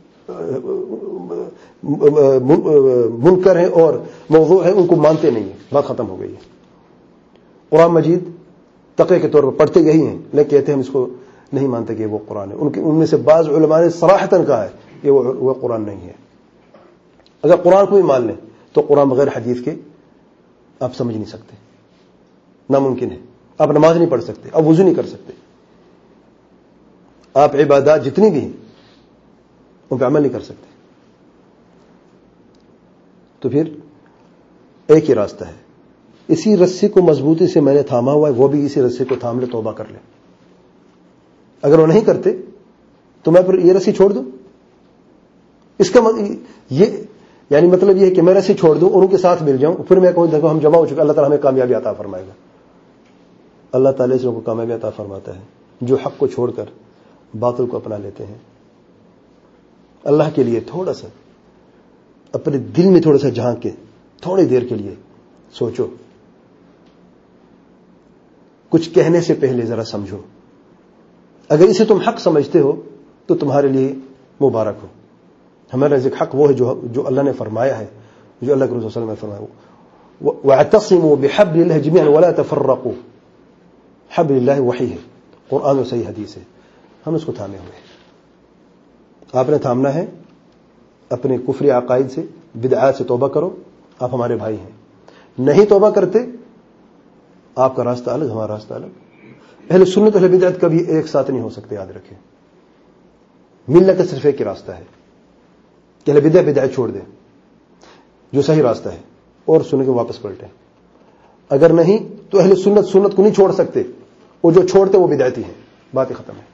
منکر ہیں اور موضوع ہیں، ان کو مانتے نہیں ہیں. بات ختم ہو گئی ہے. قرآن مجید تقوی کے طور پر پڑھتے یہی ہیں لیکن کہتے ہیں ہم اس کو نہیں مانتے کہ وہ قرآن ہے. ان میں سے بعض علماء نے صراحتاً کہا ہے کہ وہ قرآن نہیں ہے. اگر قرآن کو بھی مان لیں تو قرآن بغیر حدیث کے آپ سمجھ نہیں سکتے، ناممکن ہے. آپ نماز نہیں پڑھ سکتے، آپ وضو نہیں کر سکتے، آپ عبادات جتنی بھی ہیں ان پہ عمل نہیں کر سکتے. تو پھر ایک ہی راستہ ہے، اسی رسی کو مضبوطی سے میں نے تھاما ہوا ہے، وہ بھی اسی رسی کو تھام لے، توبہ کر لے. اگر وہ نہیں کرتے تو میں پھر یہ رسی چھوڑ دوں. اس کا یہ یعنی مطلب یہ ہے کہ میں رسی چھوڑ دوں اور ان کے ساتھ مل جاؤں، پھر میں کہوں دیکھو ہم جمع ہو چکے، اللہ تعالیٰ ہمیں کامیابی عطا فرمائے گا. اللہ تعالیٰ اس لوگوں کو کامیابی عطا فرماتا ہے جو حق کو چھوڑ کر باطل کو اپنا لیتے ہیں. اللہ کے لیے تھوڑا سا اپنے دل میں تھوڑا سا جھانک کے تھوڑی دیر کے لیے سوچو، کچھ کہنے سے پہلے ذرا سمجھو. اگر اسے تم حق سمجھتے ہو تو تمہارے لیے مبارک ہو. ہمارا رزق حق وہ ہے جو اللہ نے فرمایا ہے، جو اللہ کے رسول صلی اللہ علیہ وسلم نے فرمایا وَاعْتَصِمُوا بِحَبْلِ اللَّهِ جَمِيعًا وَلَا تَفَرَّقُوا. حبل اللہ وحی ہے، قرآن و صحیح حدیث ہے، ہم اس کو تھامے ہوئے. آپ نے تھامنا ہے. اپنے کفری عقائد سے، بدعات سے توبہ کرو، آپ ہمارے بھائی ہیں. نہیں توبہ کرتے آپ کا راستہ الگ، ہمارا راستہ الگ. اہل سنت اہل بدعت کبھی ایک ساتھ نہیں ہو سکتے، یاد رکھیں. ملت کا صرف ایک ہی راستہ ہے کہ اہل بدعت چھوڑ دیں جو صحیح راستہ ہے اور سنت کے واپس پلٹیں. اگر نہیں تو اہل سنت کو نہیں چھوڑ سکتے، اور جو چھوڑتے وہ بدعتی ہیں. بات ختم ہے.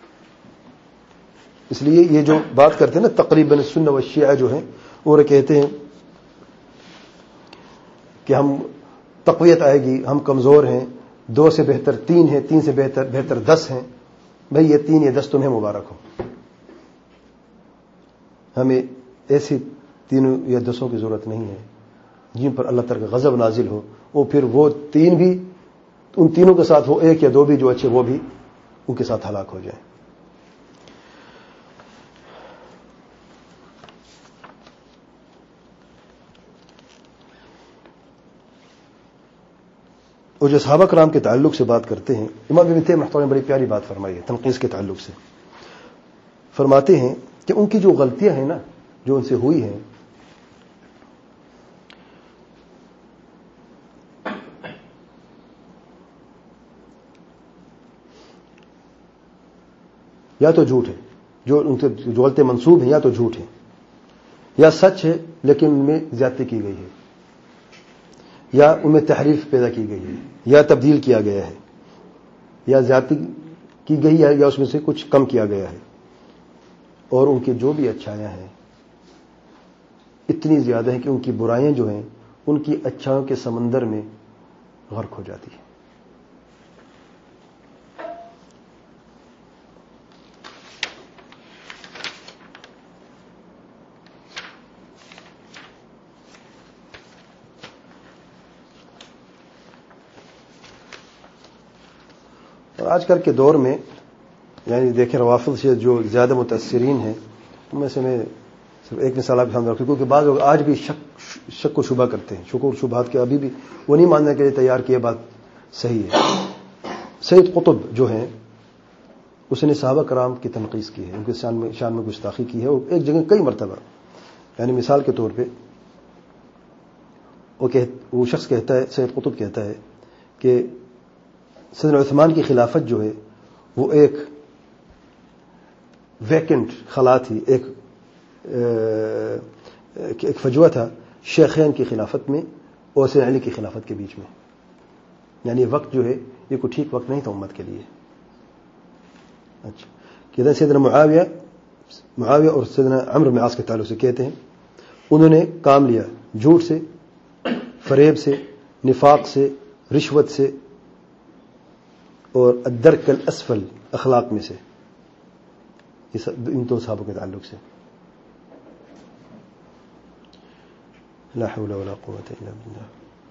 اس لیے یہ جو بات کرتے ہیں نا تقریباً سنہ و شیعہ جو ہیں وہ کہتے ہیں کہ ہم تقویت آئے گی، ہم کمزور ہیں، 2 سے بہتر 3 ہے، 3 سے بہتر 10 ہیں، بھئی یہ 3 یا 10 تمہیں مبارک ہو. ہمیں ایسی 3 یا 10 کی ضرورت نہیں ہے جن پر اللہ تعالی کا غضب نازل ہو، اور پھر وہ 3 بھی، ان تینوں کے ساتھ وہ 1 یا 2 بھی جو اچھے وہ بھی ان کے ساتھ ہلاک ہو جائیں. اور جو صحابہ کرام کے تعلق سے بات کرتے ہیں، امام ابن تیمیہ رحمۃ اللہ نے بڑی پیاری بات فرمائی ہے تنقیص کے تعلق سے. فرماتے ہیں کہ ان کی جو غلطیاں ہیں نا، جو ان سے ہوئی ہیں، یا تو جھوٹ ہے، جو ان سے جو غلطیاں منسوب ہیں، یا تو جھوٹ ہے یا سچ ہے لیکن ان میں زیادتی کی گئی ہے، یا ان میں تحریف پیدا کی گئی ہے، یا تبدیل کیا گیا ہے، یا زیادتی کی گئی ہے، یا اس میں سے کچھ کم کیا گیا ہے. اور ان کی جو بھی اچھائیاں ہیں اتنی زیادہ ہیں کہ ان کی برائیاں جو ہیں ان کی اچھائیوں کے سمندر میں غرق ہو جاتی ہیں. اور آج کل کے دور میں یعنی دیکھیں روافض سے جو زیادہ متاثرین ہیں ان میں سے میں صرف ایک مثال آپ کے سامنے رکھوں، کیونکہ بعض لوگ آج بھی شک و شبہ کرتے ہیں، شکوک شبہات کے ابھی بھی وہ نہیں ماننے کے لیے تیار کہ یہ بات صحیح ہے. سید قطب جو ہیں اس نے صحابہ کرام کی تنقیص کی ہے، ان کے شان میں گستاخی کی ہے، اور ایک جگہ کئی مرتبہ. یعنی مثال کے طور پہ وہ شخص کہتا ہے، سید قطب کہتا ہے کہ سیدنا عثمان کی خلافت جو ہے وہ ایک ویکنٹ خلا تھی، ایک فجوہ تھا شیخین کی خلافت میں اور سیدنا علی کی خلافت کے بیچ میں. یعنی وقت جو ہے یہ کوئی ٹھیک وقت نہیں تھا امت کے لیے. اچھا کہ سیدنا معاویہ اور سیدنا عمرو بن عاص کے تعلق سے کہتے ہیں انہوں نے کام لیا جھوٹ سے، فریب سے، نفاق سے، رشوت سے اور الدرک الاسفل اخلاق میں سے، ان دو صحابوں کے تعلق سے. لا حول ولا قوة الا بالله.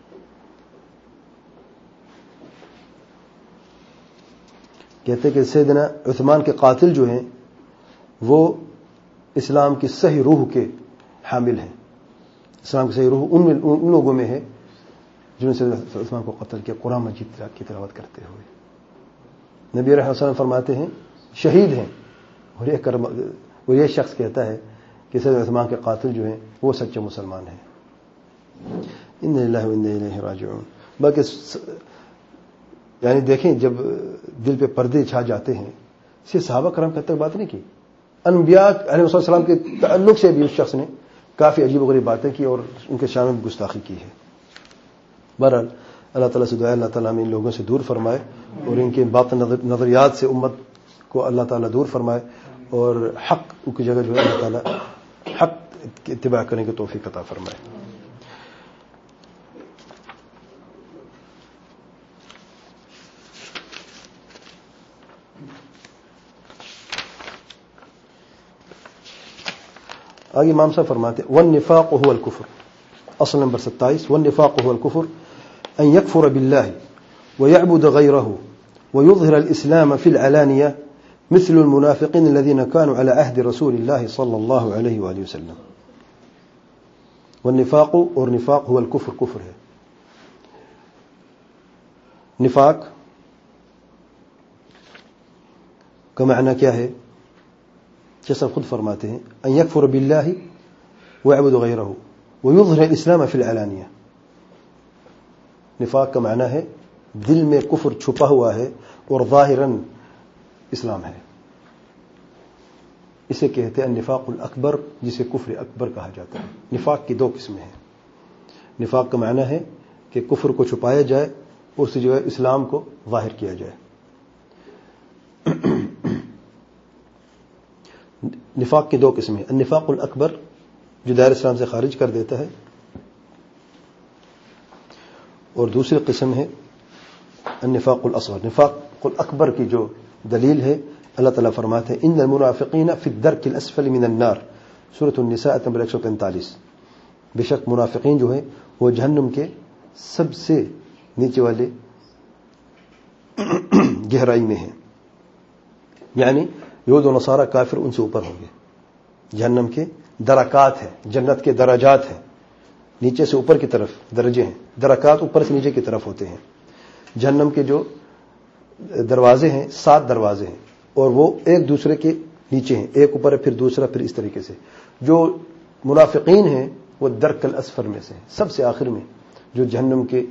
کہتے کہ سیدنا عثمان کے قاتل جو ہیں وہ اسلام کی صحیح روح کے حامل ہیں. اسلام کی صحیح روح ان لوگوں میں ہے جنہوں نے سیدنا عثمان کو قتل کیا قرآن مجید کی تلاوت کرتے ہوئے. نبی رحمۃ اللہ علیہ وسلم فرماتے ہیں شہید ہیں، اور یہ شخص کہتا ہے کہ سیدنا عثمان کے قاتل جو ہیں وہ سچے مسلمان ہیں. انا للہ و انا الیہ راجعون. باقی یعنی دیکھیں جب دل پہ پردے چھا جاتے ہیں، صرف صحابہ کرام کہتے بات نہیں کی، انبیاء علیہ السلام کے تعلق سے بھی اس شخص نے کافی عجیب و غریب باتیں کی اور ان کے شان میں گستاخی کی ہے. بہرحال اللہ تعالیٰ سے دعا اللہ تعالیٰ ہمیں ان لوگوں سے دور فرمائے اور ان کے باطن نظریات سے امت کو اللہ تعالیٰ دور فرمائے اور حق کی جگہ جو ہے اللہ تعالیٰ حق کی اتباع کرنے کی توفیق عطا فرمائے. آگے امام صاحب فرماتے والنفاق هو الكفر. اصل نمبر 27 والنفاق هو الكفر ان يكفر بالله ويعبد غيره ويظهر الإسلام في العلانية مثل المنافقين الذين كانوا على عهد رسول الله صلى الله عليه وآله وسلم. والنفاق اور نفاق هو الكفر، کفر ہے. نفاق کا معنی کیا ہے؟ جیسا خود فرماتے ہیں ان یکفر باللہ ویعبد غیرہ ویظہر الاسلام فی العلانیہ. نفاق کا معنی ہے دل میں کفر چھپا ہوا ہے اور ظاہراً اسلام ہے. اسے کہتے ہیں النفاق الاکبر، جسے کفر اکبر کہا جاتا ہے. نفاق کی 2 قسمیں ہیں. نفاق کا معنی ہے کہ کفر کو چھپایا جائے اور اس جگہ اسلام کو ظاہر کیا جائے. نفاق کی 2 قسمیں ہیں. النفاق الاکبر جو دائرہ اسلام سے خارج کر دیتا ہے، اور دوسری قسم ہے النفاق الاصغر. نفاق الاکبر کی جو دلیل ہے اللہ تعالیٰ فرماتے ہیں ان المنافقین فی الدرک الاسفل من النار، سورۃ النساء نمبر 143. بے شک منافقین جو ہیں وہ جہنم کے سب سے نیچے والے گہرائی میں ہیں. یعنی یہود و نصارہ کافر ان سے اوپر ہوں گے. جہنم کے درکات ہیں، جنت کے درجات ہیں، نیچے سے اوپر کی طرف درجے ہیں. درکات اوپر سے نیچے کی طرف ہوتے ہیں. جہنم کے جو دروازے ہیں 7 دروازے ہیں اور وہ ایک دوسرے کے نیچے ہیں، ایک اوپر ہے پھر دوسرا، پھر اس طریقے سے. جو منافقین ہیں وہ درک الاسفل میں سے ہیں، سب سے آخر میں، جو جہنم کے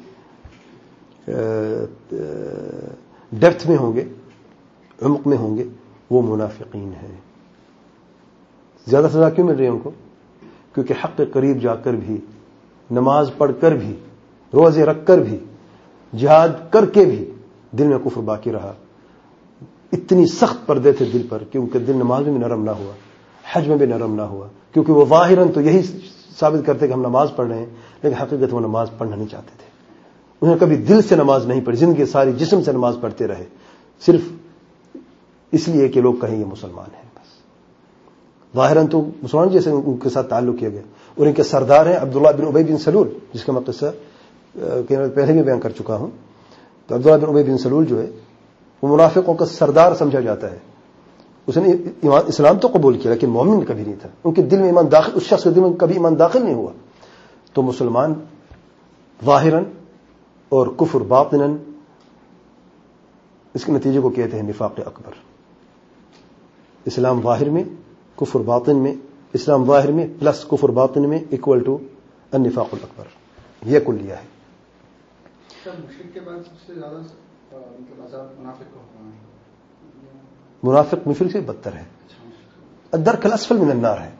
ڈیپتھ میں ہوں گے، عمق میں ہوں گے، وہ منافقین ہیں. زیادہ سزا کیوں مل رہی ہے ان کو؟ کیونکہ حق کے قریب جا کر بھی، نماز پڑھ کر بھی، روزے رکھ کر بھی، جہاد کر کے بھی دل میں کفر باقی رہا. اتنی سخت پردے تھے دل پر کہ ان کا دل نماز میں بھی نرم نہ ہوا، حج میں بھی نرم نہ ہوا. کیونکہ وہ ظاہراً تو یہی ثابت کرتے کہ ہم نماز پڑھ رہے ہیں، لیکن حقیقت وہ نماز پڑھنا نہیں چاہتے تھے. انہوں نے کبھی دل سے نماز نہیں پڑھی، زندگی ساری جسم سے نماز پڑھتے رہے، صرف اس لیے کہ لوگ کہیں یہ مسلمان ہیں. بس ظاہراً تو مسلمان جیسے ان کے ساتھ تعلق کیا گیا. اور ان کے سردار ہیں عبداللہ بن ابی بن سلول، جس کا میں قصہ پہلے بھی بیان کر چکا ہوں. تو عبداللہ بن ابی بن سلول جو ہے وہ منافقوں کا سردار سمجھا جاتا ہے. اس نے اسلام تو قبول کیا لیکن مومن کبھی نہیں تھا. ان کے دل میں ایمان داخل، اس شخص کے دل میں کبھی ایمان داخل نہیں ہوا. تو مسلمان ظاہراً اور کفر باطناً، اس کے نتیجے کو کہتے ہیں نفاق اکبر. اسلام ظاہر میں، کفر باطن میں، اسلام ظاہر میں پلس کفر باطن میں اکول ٹو النفاق الاکبر. یہ کلیہ ہے. مشرک کے بعد سب سے زیادہ منافق کو ہونا ہے. منافق مشرک سے بدتر ہے، الدرک الاسفل من النار ہے.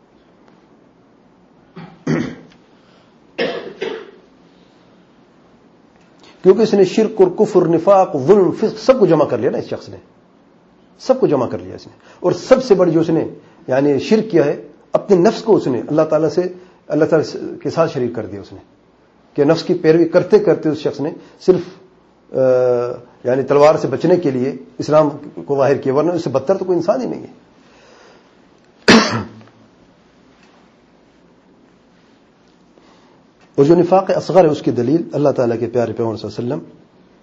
کیونکہ اس نے شرک اور کفر، نفاق، ظلم، فسق سب کو جمع کر لیا نا. اس شخص نے سب کو جمع کر لیا اس نے. اور سب سے بڑی جو اس نے یعنی شرک کیا ہے، اپنے نفس کو اس نے اللہ تعالیٰ کے ساتھ شریک کر دیا. اس نے کہ نفس کی پیروی کرتے کرتے اس شخص نے صرف یعنی تلوار سے بچنے کے لیے اسلام کو ظاہر کیا، ورنہ اس سے بدتر تو کوئی انسان ہی نہیں ہے. اور جو نفاق اصغر ہے اس کی دلیل اللہ تعالیٰ کے پیارے پیغمبر صلی اللہ علیہ وسلم،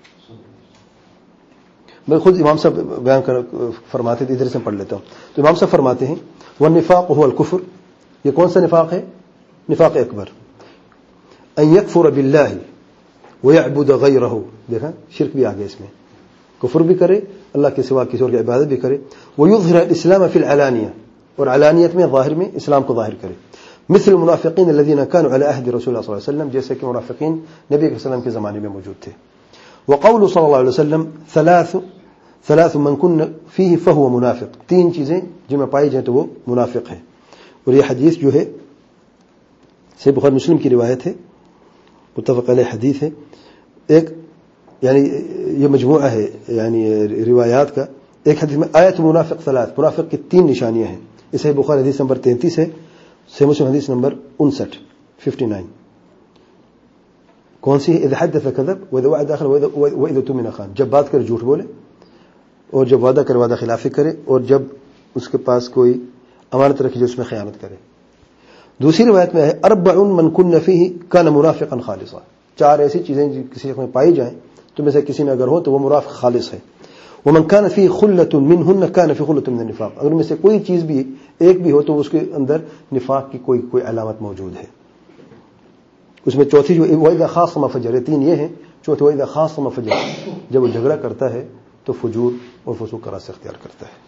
میں خود امام صاحب بیان فرماتے تھے، ادھر سے پڑھ لیتا ہوں. تو امام صاحب فرماتے ہیں والنفاق هو الكفر. یہ کون سا نفاق ہے؟ نفاق اکبر. ان یکفر باللہ ویعبد غیرہ. دیکھا شرک بھی آگے اس میں، کفر بھی کرے، اللہ کے سوا کسی اور کی عبادت بھی کرے. ویظہر الاسلام فی العلانیہ، اور علانیت میں، ظاہر میں اسلام کو ظاہر کرے. مثل المنافقین الذین کانوا علی عہد رسول اللہ صلی اللہ علیہ وسلم، جیسے کہ منافقین نبی صلی اللہ علیہ وسلم کے زمانے میں موجود تھے. وقول صلی اللہ علیہ وسلم ثلاث من کن فیہ فہو منافق. 3 چیزیں جن میں پائی جائیں تو وہ منافق ہے. اور یہ حدیث جو ہے صحیح بخاری مسلم کی روایت ہے، متفق علیہ حدیث ہے. ایک یعنی یہ مجموعہ ہے یعنی روایات کا. ایک حدیث میں آیت منافق 3، منافق کی 3 نشانیاں ہیں. یہ صحیح بخاری حدیث نمبر 33 ہے، صحیح مسلم حدیث نمبر 59. کون سی ہے؟ اذا حدث کذب واذا وعد اخلف واذا اؤتمن خان. جب بات کرے جھوٹ بولے، اور جب وعدہ کرے وعدہ خلافی کرے، اور جب اس کے پاس کوئی امانت رکھی جو اس میں خیانت کرے. دوسری روایت میں ہے 4 من کن فیہ کان منافقا خالصا. 4 ایسی چیزیں جو کسی میں پائی جائیں تو میں سے کسی میں اگر ہو تو وہ منافق خالص ہے. ومن كان فيه خلة منهن كان في خلة من النفاق. اگر ان میں سے کوئی چیز بھی ایک بھی ہو تو اس کے اندر نفاق کی کوئی علامت موجود ہے. اس میں چوتھی جو وَإِذَا خَاصَمَ فَجَرَ، 3 یہ ہیں. چوتھی وَإِذَا خَاصَمَ فَجَرَ، جب وہ جھگڑا کرتا ہے تو فجور اور فسوق کا راستہ اختیار کرتا ہے.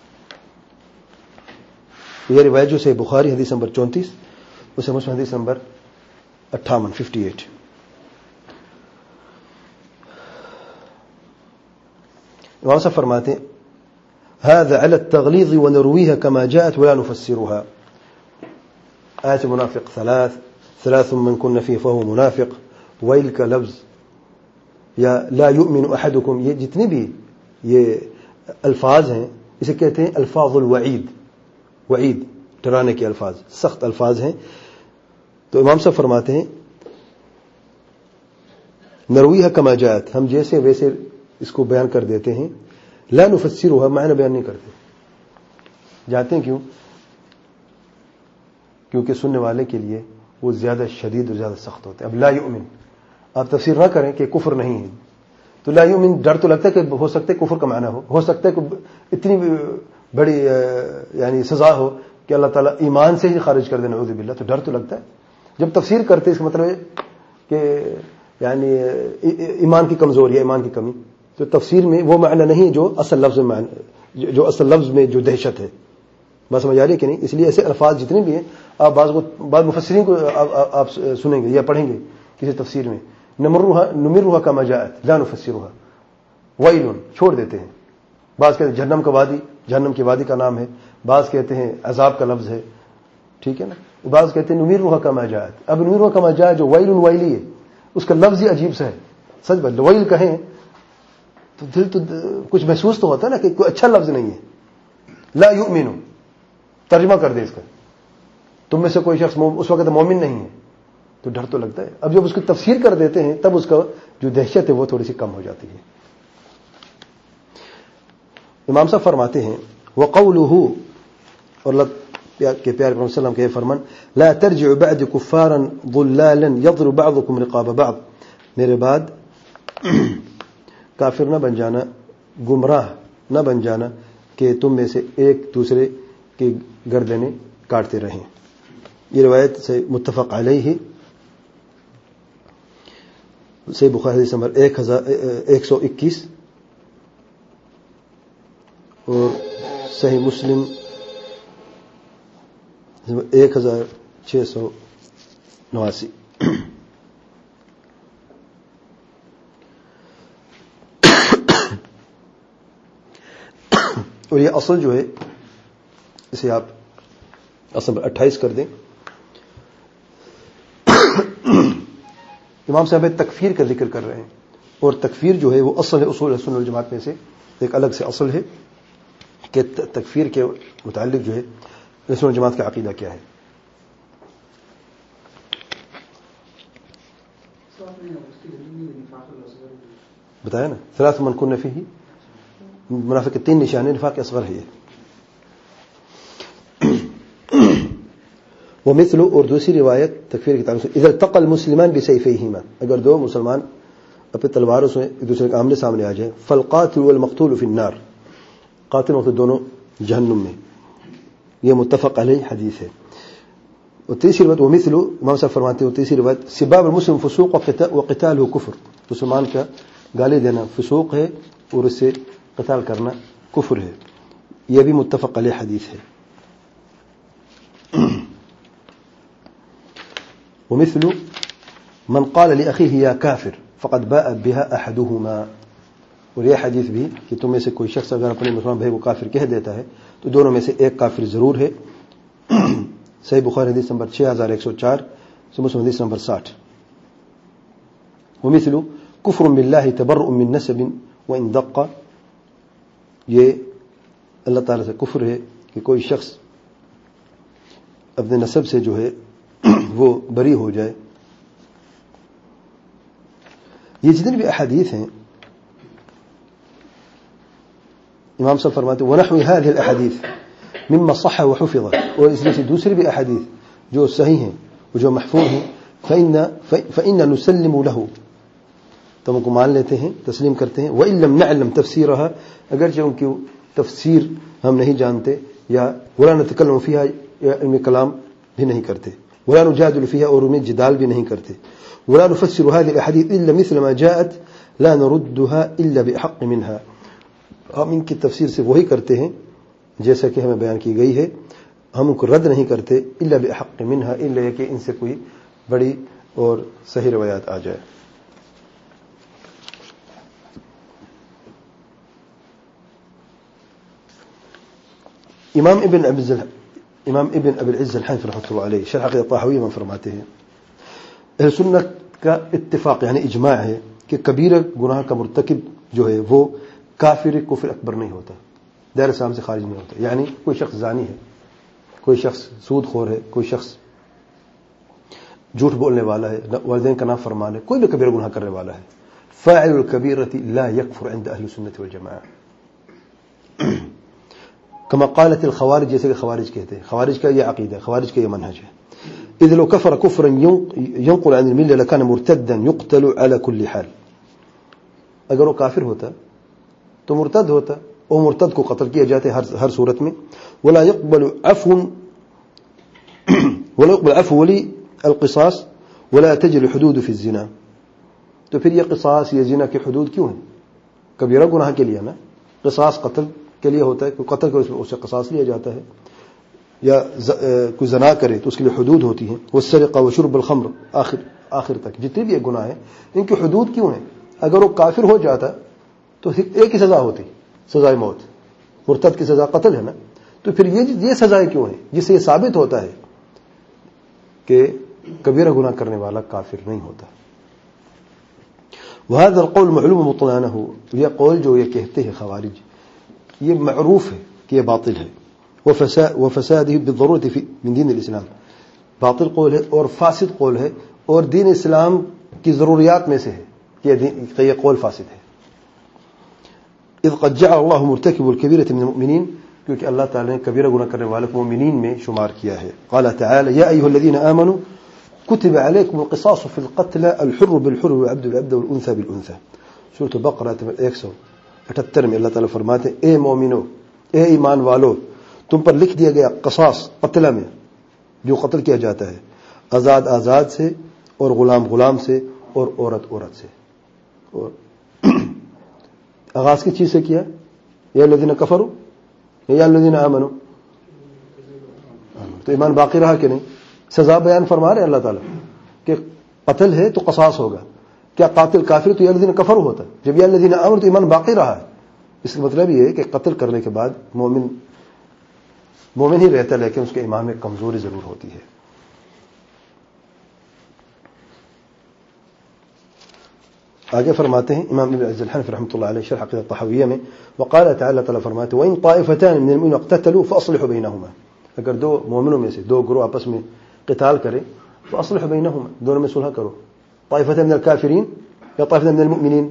یہ روایت جو سے بخاری حدیث نمبر 34، اسے مسلم حدیث نمبر 58. امام صاحب فرماتے ہیں هذا على التغليظ ونرويها كما جاءت ولا نفسرها. آیت منافق 3 من كن فيه فهو منافق. ويل کا لفظ یا لا يؤمن احدكم، یہ جتنے بھی یہ الفاظ ہیں اسے کہتے ہیں الفاظ الوعید. وعید ڈرانے کے الفاظ، سخت الفاظ ہیں. تو امام صاحب فرماتے ہیں نرویہ کما جاءت، ہم جیسے ویسے اس کو بیان کر دیتے ہیں. لا نفسرها، معنی بیان نہیں کرتے. جانتے ہیں کیوں؟ کیونکہ سننے والے کے لیے وہ زیادہ شدید اور زیادہ سخت ہوتے ہیں. اب لا یؤمن آپ تفسیر نہ کریں کہ کفر نہیں ہے، تو لا یؤمن ڈر تو لگتا ہے کہ ہو سکتا ہے کفر کا معنی ہو سکتا ہے کہ اتنی بڑی یعنی سزا ہو کہ اللہ تعالیٰ ایمان سے ہی خارج کر دے، نعوذ باللہ. تو ڈر تو لگتا ہے. جب تفسیر کرتے اس کا مطلب ہے کہ یعنی ایمان کی کمزوری ہے، ایمان کی کمی. تو تفسیر میں وہ معنی نہیں جو اصل لفظ میں جو اصل لفظ میں جو دہشت ہے. بس سمجھ آ رہی ہے کہ نہیں؟ اس لیے ایسے الفاظ جتنے بھی ہیں آپ بعض مفسرین کو آپ سنیں گے یا پڑھیں گے کسی تفسیر میں، نمرها کما جاءت لا نفسرها، ویل چھوڑ دیتے ہیں. بعض کہتے ہیں جہنم کا وادی، جہنم کی وادی کا نام ہے. بعض کہتے ہیں عذاب کا لفظ ہے، ٹھیک ہے نا. بعض کہتے ہیں نمرها کما جاءت. اب نمرها کما جاءت جو ویل ویلی ہے اس کا لفظ ہی عجیب سا ہے. سچ بات ویل کہیں تو دل تو کچھ محسوس تو ہوتا ہے نا کہ کوئی اچھا لفظ نہیں ہے. لا یؤمن ترجمہ کر دے اس کا، تم میں سے کوئی شخص اس وقت مومن نہیں ہے تو ڈر تو لگتا ہے. اب جب اس کی تفسیر کر دیتے ہیں تب اس کا جو دہشت ہے وہ تھوڑی سی کم ہو جاتی ہے. امام صاحب فرماتے ہیں وقوله، اور اللہ کے پیارے پیغمبر صلی اللہ علیہ وسلم کے فرمان لا ترجعوا بعد كفارا ضلالا يضرب بعضكم رقاب بعض، میرے بعد کافر نہ بن جانا، گمراہ نہ بن جانا کہ تم میں سے ایک دوسرے کی گردنیں کاٹتے رہیں. یہ روایت سے متفق علیہ ہے. صحیح بخاری حدیث نمبر 1121 اور صحیح مسلم 1689. اور یہ اصل جو ہے اسے آپ اصل 28 کر دیں. امام صاحب تکفیر کا ذکر کر رہے ہیں، اور تکفیر جو ہے وہ اصل ہے اصول سنت والجماعت میں سے ایک الگ سے اصل ہے کہ تکفیر کے متعلق جو ہے سنت والجماعت کا عقیدہ کیا ہے. بتایا نا ثلاث من کن فیہ، منافق کے 3 نشانے نفاق اصغر ہے. ومثل، اور دوسری روایت تکفیر کی تعلق سے اذا التقى المسلمان بسيفيهما، اگر دو مسلمان اپنے تلواروں سے ایک دوسرے کے آمنے سامنے آ جائیں، فالقاتل والمقتول في النار، قاتل و مقتول دونوں جہنم میں. یہ متفق علیہ حدیث ہے. اور تیسری روایت ومثل، امام صاحب فرماتے ہیں تیسری روایت سباب المسلم فسوق وقتاله كفر، مسلمان کا گالی دینا فسوق ہے اور اس سے قتال کرنا کفر ہے. یہ بھی متفق علیہ حدیث ہے. ومثل من قال لأخيه يا كافر فقد باء بها أحدهما، اور یہ حدیث بھی کہ تم میں سے کوئی شخص اگر اپنے مسلمان بھائی کو کافر کہہ دیتا ہے تو دونوں میں سے ایک کافر ضرور ہے. صحیح بخاری حدیث نمبر 6104، مسلم حدیث نمبر 60. ومثل كفر بالله تبرؤ من نسب وإن دق، یہ اللہ تعالیٰ سے کفر ہے کہ کوئی شخص اپنے نسب سے جو ہے وہ بری ہو جائے. یہ جتنے بھی احادیث ہیں امام صاحب فرماتے ہیں ونحو هذه الاحاديث مما صح وحفظ، اور اس لیے دوسری بھی احادیث جو صحیح ہیں اور جو محفوظ ہیں فإن نسلم له، تو ہم کو مان لیتے ہیں، تسلیم کرتے ہیں. وإن لم نعلم تفسيرها، اگرچہ ان کی تفسیر ہم نہیں جانتے، یا ولا نتکلم فيها، یا ان میں کلام بھی نہیں کرتے، ولا نجادل فيها، اور ان میں جدال بھی نہیں کرتے. ولا نفسر هذه الاحاديث الا مثل ما جاءت لا نردها الا باحق منها، ہم ان کی تفسیر سے وہی کرتے ہیں جیسا کہ ہمیں بیان کی گئی ہے، ہم ان کو رد نہیں کرتے الا باحق منها، الا کہ ان سے کوئی بڑی اور صحیح روایات آ جائے. امام ابن ابی العز الحنفی رحمۃ اللہ علیہ شرح عقیدہ طحاویہ میں فرماتے ہیں اہل سنت کا اتفاق یعنی اجماع ہے کہ کبیرہ گناہ کا مرتکب جو ہے وہ کافر کفر اکبر نہیں ہوتا، دائرہ اسلام سے خارج نہیں ہوتا. یعنی کوئی شخص زانی ہے، کوئی شخص سود خور ہے، کوئی شخص جھوٹ بولنے والا ہے، والدین کا نافرمان ہے، کوئی بھی کبیرہ گناہ کرنے والا ہے، فاعل الكبيرة لا يكفر عند أهل السنة والجماعة كما قالت الخوارج، جیسے کہ خوارج کہتے ہیں، خوارج کا یہ عقیدہ ہے، خوارج کا یہ منہج ہے. إذ لو كفر كفرا ينقل عن الملة لكان مرتدا يقتل على كل حال. اگر وہ کافر ہوتا تو مرتد ہوتا، اور مرتد کو قتل کیا جاتا ہے ہر صورت میں. ولا يقبل عفو ولی القصاص ولا تجري الحدود في الزنا. تو پھر یہ قصاص، یہ زنا کی حدود کیوں ہیں؟ کبیرہ گناہ کے لیے نا. قصاص قتل کے لیے ہوتا ہے، کوئی قتل کرے اس سے قصاص لیا جاتا ہے، یا کوئی زنا کرے تو اس کے لیے حدود ہوتی ہیں. والسرقہ وشرب الخمر آخر تک جتنے بھی گناہ ہیں ان کی حدود کیوں ہیں؟ اگر وہ کافر ہو جاتا تو ایک ہی سزا ہوتی، سزائے موت. مرتد کی سزا قتل ہے نا، تو پھر یہ سزائیں کیوں ہیں؟ جس سے یہ ثابت ہوتا ہے کہ کبیرہ گناہ کرنے والا کافر نہیں ہوتا. وهذا القول معلوم بطلانه، یہ قول جو یہ کہتے ہیں خوارج، یہ معروف ہے کہ یہ باطل ہے. وفساده بالضرورة من دین الاسلام، باطل قول ہے اور فاسد قول ہے، اور دین اسلام کی ضروریات میں سے ہے کہ یہ قول فاسد ہے. اذ قد جعل الله مرتكب الكبيرة من المؤمنين، کیونکہ اللہ تعالی نے کبیرہ گناہ کرنے والے کو مومنین میں شمار کیا ہے. قال تعالى يا ايها الذين آمنوا كتب عليكم القصاص في القتلى الحر بالحر والعبد بالعبد والانثى بالانثى. سورۃ البقرہ 178 میں اللہ تعالی فرماتے ہیں اے مومنو، اے ایمان والو، تم پر لکھ دیا گیا قصاص قتلہ میں، جو قتل کیا جاتا ہے، آزاد سے اور غلام سے اور عورت سے. اور آغاز کی چیز سے کیا؟ یا الذین کفروا یا الذین آمنوا، تو ایمان باقی رہا کہ نہیں؟ سزا بیان فرما رہے اللہ تعالیٰ کہ قتل ہے تو قصاص ہوگا. کیا قاتل کافر تو یا الذین کفروا ہوتا؟ جب یا الذین آمنوا تو ایمان باقی رہا ہے. اس کا مطلب یہ ہے کہ قتل کرنے کے بعد مومن ہی رہتا، لیکن اس کے ایمان میں کمزوری ضرور ہوتی ہے. آگے فرماتے ہیں امام ابن عز الحنفی رحمۃ اللہ علیہ شرح عقیدہ طحاویہ میں، وقال تعالی، تعالی فرماتے ہیں وَإِن طَائِفَتَانِ مِنَ الْمُؤْمِنِينَ اقْتَتَلُوا فَأَصْلِحُوا بَيْنَهُمَا، اگر دو مومنوں میں سے دو گروہ آپس میں قتال کرے فَأَصْلِحُوا بَيْنَهُمَا، دونوں میں صلح کرو. طائفتان من الكافرین یا طائفتان من المؤمنین؟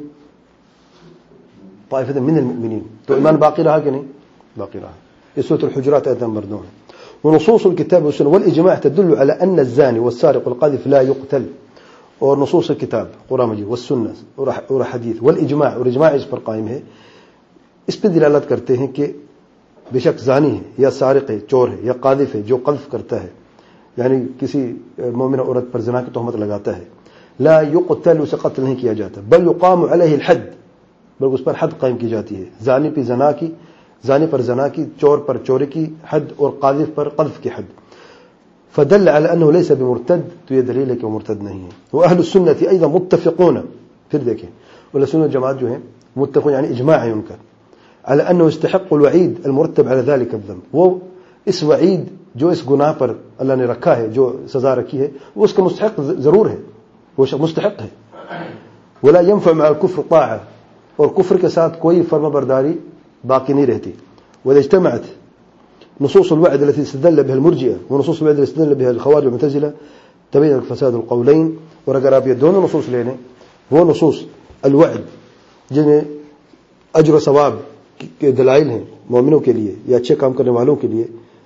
طائفتان من المؤمنین، تو ایمان باقی رہا کہ نہیں؟ باقی رہا. یہ سورۃ الحجرات آیت نمبر 2 ہے. ونصوص الكتاب والسنة والإجماع تدل على أن الزاني والسارق والقاذف لا يقتل. اور نصوص الكتاب قرآن مجید والسنة اور حدیث والاجماع، اور اجماع اس پر قائم ہے، اس پہ دلالت کرتے ہیں کہ بے شک زانی ہے یا سارق ہے، چور ہے، یا قاذف ہے جو قذف کرتا ہے، یعنی کسی مومنہ عورت پر زنا کی تہمت لگاتا ہے، لا يقتل، اسے قتل نہیں کیا جاتا، بل يقام علیہ الحد، بلکہ اس پر حد قائم کی جاتی ہے. زانی پر زنا کی، زانی پر زنا کی، چور پر چوری کی حد، اور قاذف پر قذف کی حد. فدل على انه ليس بمرتد، تو یہ دلیل ہے کہ وہ مرتد نہیں ہے. واهل السنة ايضا متفقون، پھر دیکھیں اہل سنت جماعت جو ہیں متفقون یعنی اجماع ہے ان کا، على انه يستحق الوعيد المرتب على ذلك الذنب، وہ اس وعید جو اس گناہ پر اللہ نے رکھا ہے، جو سزا رکھی ہے، وہ اس کا مستحق ضرور ہے، وہ مستحق ہے. ولا ينفع مع الكفر طاعة، اور کفر کے ساتھ کوئی فرما برداری باقی نہیں رہتی. واذا اجتمعت نصوص الوعد التي استدل بها المرجئة ونصوص الوعد التي استدل بها الخوارج والمعتزلة تبين فساد القولين. اور اگر آپ یہ دونوں نصوص لے لیں، وہ نصوص الوعد جنہیں اجر و ثواب کے دلائل ہیں مومنوں کے لیے یا اچھے کام کرنے والوں کے لیے،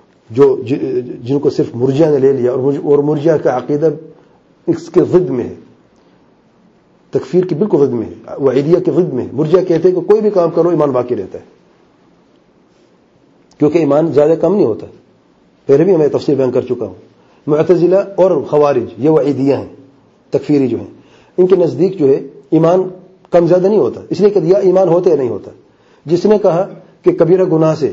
جن کو صرف مرجئہ نے لے لیا، اور مرجئہ کا عقیدہ اس کے ضد میں ہے، تکفیر کی بالکل ضد میں ہے، وعیدیہ کے ضد میں ہے. مرجئہ کہتے ہیں کہ کوئی بھی کام کرو ایمان باقی رہتا ہے، کیونکہ ایمان زیادہ کم نہیں ہوتا. پہلے بھی میں تفصیل بیان کر چکا ہوں. معتزلہ اور خوارج یہ وعیدیہ ہیں، تکفیری جو ہیں، ان کے نزدیک جو ہے ایمان کم زیادہ نہیں ہوتا، اس لیے کہ یا ایمان ہوتا یا نہیں ہوتا. جس نے کہا کہ کبیرہ گناہ سے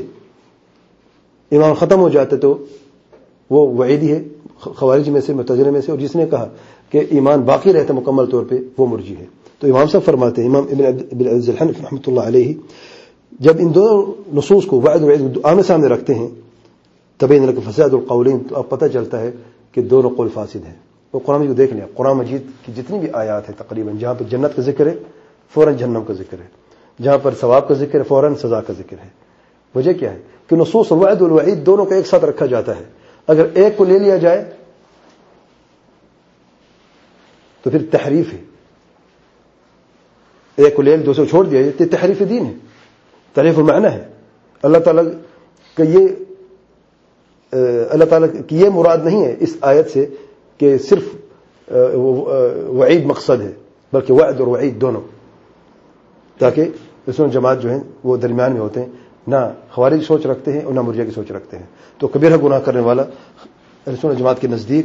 ایمان ختم ہو جاتا تو وہ وعیدی ہے، خوارج میں سے، معتزلہ میں سے. اور جس نے کہا کہ ایمان باقی رہتا مکمل طور پہ، وہ مرجی ہے. تو امام صاحب فرماتے ہیں، امام ابن عز الحنفی رحمۃ اللہ علیہ، جب ان دونوں نصوص کو وعد و وعید آمنے سامنے رکھتے ہیں، تبین لک فساد القولین، تو اب پتہ چلتا ہے کہ دونوں قول فاسد ہیں. وہ قرآن مجید کو دیکھ لیں، قرآن مجید کی جتنی بھی آیات ہیں تقریباً، جہاں پر جنت کا ذکر ہے فوراً جہنم کا ذکر ہے، جہاں پر ثواب کا ذکر ہے فوراً سزا کا ذکر ہے. وجہ کیا ہے؟ کہ نصوص الوعد والوعید دونوں کو ایک ساتھ رکھا جاتا ہے. اگر ایک کو لے لیا جائے تو پھر تحریف ہے، ایک کو لے دوسرے کو چھوڑ دیا، یہ تحریف دین ہے، تحریف المعنی ہے۔ اللہ تعالیٰ کی یہ مراد نہیں ہے اس آیت سے کہ صرف وعید مقصد ہے، بلکہ وعد اور وعید دونوں، تاکہ رسول جماعت جو ہیں وہ درمیان میں ہوتے ہیں، نہ خوارج سوچ رکھتے ہیں اور نہ مرجئہ کی سوچ رکھتے ہیں۔ تو کبیرہ گناہ کرنے والا رسول جماعت کے نزدیک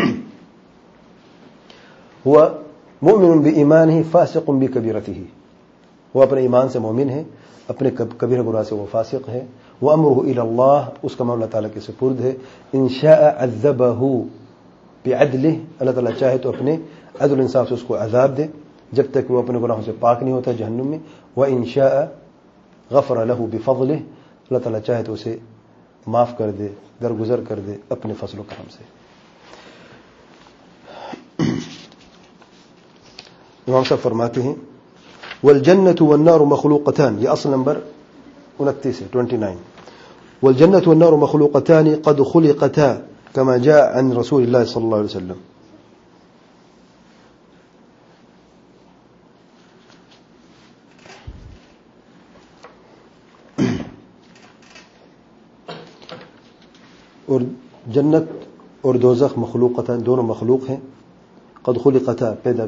ہوا مؤمن بایمانہ فاسق بکبیرتہ، وہ اپنے ایمان سے مومن ہے، اپنے کبیرہ گناہ سے وہ فاسق ہے۔ وامرہ الی اللہ، اس کا معاملہ تعالیٰ کے سپرد ہے۔ ان شاء عذبہ بعدلہ، اللہ تعالیٰ چاہے تو اپنے عدل انصاف سے اس کو عذاب دے جب تک وہ اپنے گناہوں سے پاک نہیں ہوتا جہنم میں۔ وان شاء غفر لہ بفضلہ، اللہ تعالیٰ چاہے تو اسے معاف کر دے، درگزر کر دے اپنے فضل و کرم سے۔ امام صاحب فرماتے ہیں والجنة والنار مخلوقتان، یہ اصل نمبر 29 ہے 29۔ والجنة والنار مخلوقتان قد خلقتا كما جاء عن رسول الله صلى الله عليه وسلم۔ اور جنت اور دوزخ مخلوقتان، دونوں مخلوق ہیں، قد خلقتا، پیدا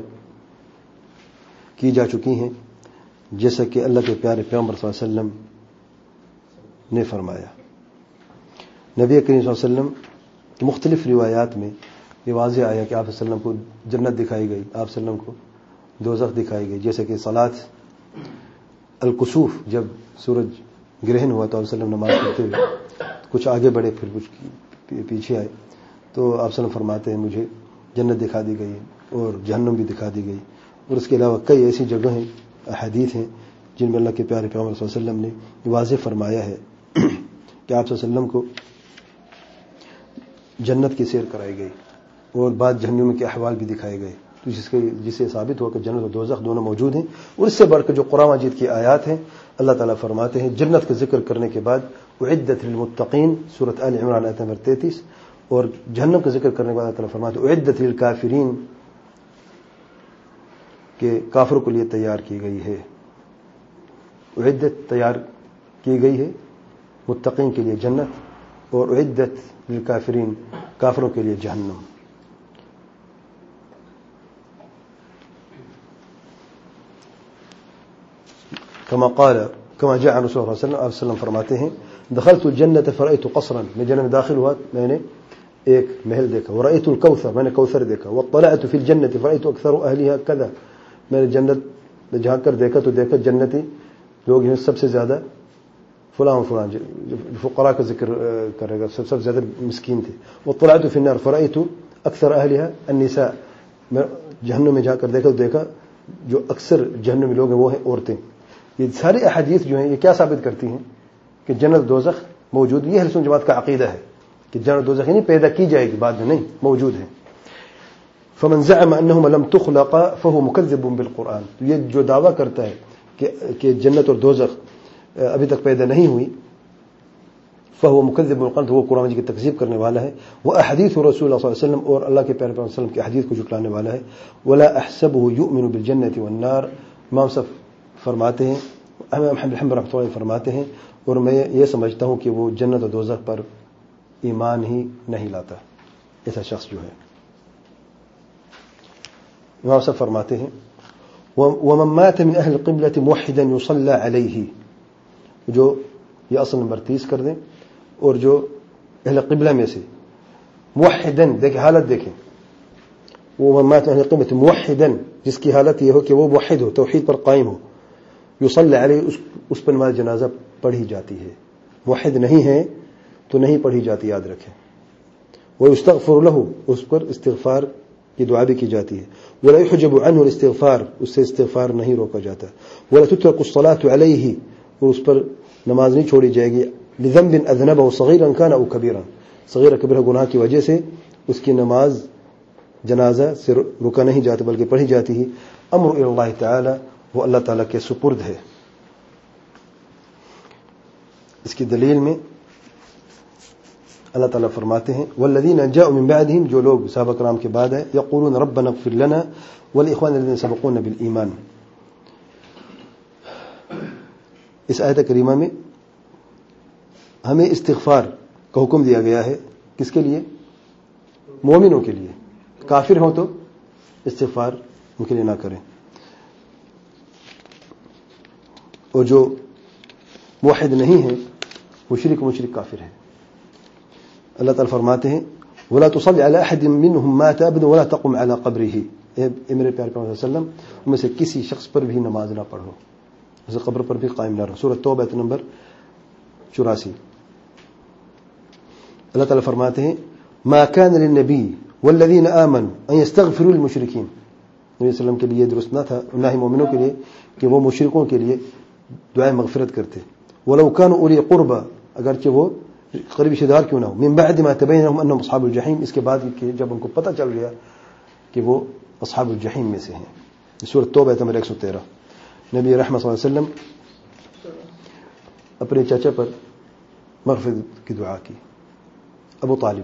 کی جا چکی ہیں، جیسا کہ اللہ کے پیارے پیغمبر صلی اللہ علیہ وسلم نے فرمایا۔ نبی کریم صلی اللہ علیہ وسلم کی مختلف روایات میں یہ واضح آیا کہ آپ صلی اللہ علیہ وسلم کو جنت دکھائی گئی، آپ صلی اللہ علیہ وسلم کو دوزخ دکھائی گئی، جیسے کہ صلاۃ الکسوف، جب سورج گرہن ہوا تو آپ صلی اللہ علیہ وسلم نماز پڑھتے ہوئے کچھ آگے بڑھے پھر کچھ پیچھے آئے، تو آپ صلی اللہ علیہ وسلم فرماتے ہیں مجھے جنت دکھا دی گئی اور جہنم بھی دکھا دی گئی۔ اور اس کے علاوہ کئی ایسی جگہیں ہیں، احادیث ہیں جن میں اللہ کے پیارے پیغمبر صلی اللہ علیہ وسلم نے واضح فرمایا ہے کہ آپ صلی اللہ علیہ وسلم کو جنت کی سیر کرائی گئی اور بعد جہنم کے احوال بھی دکھائے گئے، تو جس سے ثابت ہوا کہ جنت اور دوزخ دونوں موجود ہیں۔ اور اس سے بڑھ کر جو قرآن مجید کی آیات ہیں، اللہ تعالیٰ فرماتے ہیں جنت کا ذکر کرنے کے بعد اعدت للمتقین، سورۃ آل عمران آیت نمبر 33، اور جہنم کا ذکر کرنے کے بعد اللہ تعالیٰ فرماتے ہیں اعدت للکافرین، کہ کافروں کے لیے تیار کی گئی ہے، اعدت تیار کی گئی ہے متقین کے لیے جنت، اور اعدت للکافرین کافروں کے لیے جہنم۔ كما جاء عن رسول اللہ صلی اللہ علیہ وسلم فرماتے ہیں دخلت الجنة فرأيت قصرا، میں جنت میں داخل ہوا میں نے ایک محل دیکھا، ورأيت الكوثر، میں نے کوثر دیکھا، واطلعت في الجنة فرأيت أكثر أهلها كذا، میں نے جنت میں جھانک کر دیکھا تو دیکھا جنتی لوگ ہیں سب سے زیادہ فلاں فلاں، فقراء کا ذکر کرے گا، سب سے زیادہ مسکین تھے۔ واطلعت في النار فرأيت أكثر أهلها النساء، میں جہنم میں جا کر دیکھا تو دیکھا جو اکثر جہنم میں لوگ ہیں وہ ہیں عورتیں۔ یہ ساری احادیث جو ہیں یہ کیا ثابت کرتی ہیں کہ جنت دوزخ موجود، یہ اہل سنت جماعت کا عقیدہ ہے کہ جنت دوزخ نہیں پیدا کی جائے گی، بعد میں نہیں، موجود ہے۔ فمن زعم انهما لم تخلق فهو مكذب بالقرآن، یہ جو دعویٰ کرتا ہے کہ جنت اور دوزخ ابھی تک پیدا نہیں ہوئی، فهو مكذب بالقرآن، تو وہ قرآن مجید کی تکذیب کرنے والا ہے۔ واحادیث رسول اللہ صلی اللہ علیہ وسلم، اور اللہ کے پیارے پیغمبر صلی اللہ علیہ وسلم کی حدیث کو جھٹلانے والا ہے۔ ولا احسبه يؤمن بالجنة والنار، امام صاحب فرماتے ہیں، احمد بن رحمۃ اللہ فرماتے ہیں، اور میں یہ سمجھتا ہوں کہ وہ جنت اور دوزخ پر ایمان ہی نہیں لاتا، ایسا شخص جو ہے۔ امام صاحب فرماتے ہیں ومن مات من اہل القبلة موحدا يصلى علیہ، جو یہ اصل نمبر 30 کر دیں، اور جو اہل قبلہ میں سے موحدن، دیکھیں حالت دیکھیں، ومن مات من اہل القبلة موحدا، جس کی حالت یہ ہو کہ وہ موحد ہو، توحید پر قائم ہو، یصلی علیہ، اس پر نماز جنازہ پڑھی جاتی ہے، موحد نہیں ہے تو نہیں پڑھی جاتی، یاد رکھیں۔ ویستغفر لہ، اس پر استغفار کی دعا بھی کی جاتی ہے۔ ولا يحجب عنه الاستغفار، اس سے استغفار نہیں روکا جاتا۔ ولا تترك الصلاة علیہ، اور اس پر نماز نہیں چھوڑی جائے گی، لذنب اذنبه صغیرا کان او کبیرا، صغیر کبیرہ گناہ کی وجہ سے اس کی نماز جنازہ سے رکا نہیں جاتا بلکہ پڑھی جاتی ہے۔ امر الی اللہ تعالی، وہ اللہ تعالیٰ کے سپرد ہے۔ اس کی دلیل میں اللہ تعالیٰ فرماتے ہیں والذین جاءوا من بعدهم، جو لوگ صحابہ کرام کے بعد ہیں، یقولون ربنا اغفر لنا ولاخواننا الذین سبقونا بالایمان، اس آیت کریمہ میں ہمیں استغفار کا حکم دیا گیا ہے. کس کے لیے؟ مومنوں کے لیے. کافر ہوں تو استغفار ان کے لیے نہ کریں. اور جو موحد نہیں ہے وہ مشرک کافر ہے. اللہ تعالیٰ فرماتے ہیں وَلَا تُصَلِّ عَلَىٰ أَحَدٍ مِّنْهُمْ مَاتَ أَبَدًا وَلَا تَقُمْ عَلَىٰ قَبْرِهِ. اے میرے پیارے پیغمبر صلی اللہ علیہ وسلم ان میں سے کسی شخص پر بھی نماز نہ پڑھو, اسے قبر پر بھی قائم نہ رہو. سورۃ توبہ آیت نمبر 84. اللہ تعالیٰ فرماتے ہیں ما كان للنبي والذين آمنوا ان يستغفروا للمشركين. نبی صلی اللہ علیہ وسلم کے لیے درست نہ تھا, نہ ہی مومنوں کے لیے, کہ وہ مشرکوں کے لیے دعائیں مغفرت کرتے. ولو كانوا اولي قربى, اگرچہ وہ قریبی رشتہ دار کیوں نہ ہو. من بعد ما تبين لهم انهم اصحاب الجحيم, اس کے بعد کہ جب ان کو پتہ چل گیا کہ وہ اصحاب الجحیم میں سے ہیں. سورۃ توبہ آیت نمبر 113. نبی رحمت صلی اللہ علیہ وسلم اپنے چچا پر مغفرت کی دعا کی. ابو طالب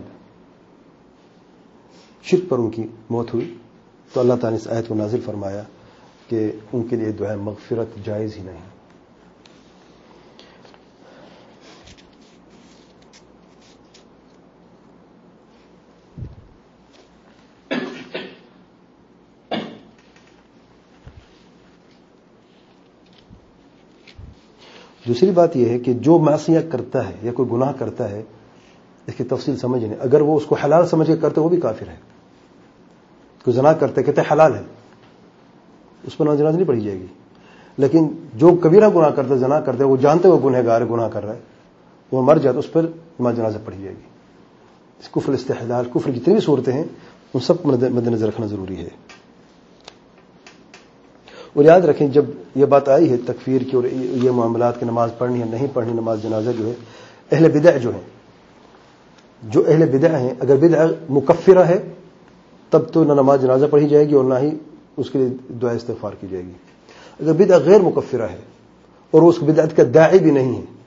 شرک پر ان کی موت ہوئی تو اللہ تعالیٰ نے اس آیت کو نازل فرمایا کہ ان کے لیے دعا مغفرت جائز ہی نہیں. دوسری بات یہ ہے کہ جو معصیہ کرتا ہے یا کوئی گناہ کرتا ہے اس کی تفصیل سمجھ نہیں. اگر وہ اس کو حلال سمجھ کے کرتے وہ بھی کافر ہے. کوئی زنا کرتے کہتے حلال ہے, اس پر نماز نہیں پڑھی جائے گی. لیکن جو کبیرہ گناہ کرتا ہے, زنا کرتا ہے, وہ جانتے ہوئے گنہگار گناہ کر رہا ہے, وہ مر جائے تو اس پر نماز جنازہ پڑھی جائے گی. اس کفر استحلال کفر جتنی بھی صورتیں ہیں ان سب کو مد نظر رکھنا ضروری ہے. اور یاد رکھیں جب یہ بات آئی ہے تکفیر کی اور یہ معاملات کی نماز پڑھنی ہے نہیں پڑھنی, نماز جنازہ جو ہے, اہل بدع جو اہل بدع ہیں, اگر بدع مکفرہ ہے تب تو نہ نماز جنازہ پڑھی جائے گی اور نہ ہی اس کے لیے دعا استغفار کی جائے گی. اگر بدع غیر مکفرہ ہے اور وہ اس بدعت کا داعی بھی نہیں ہے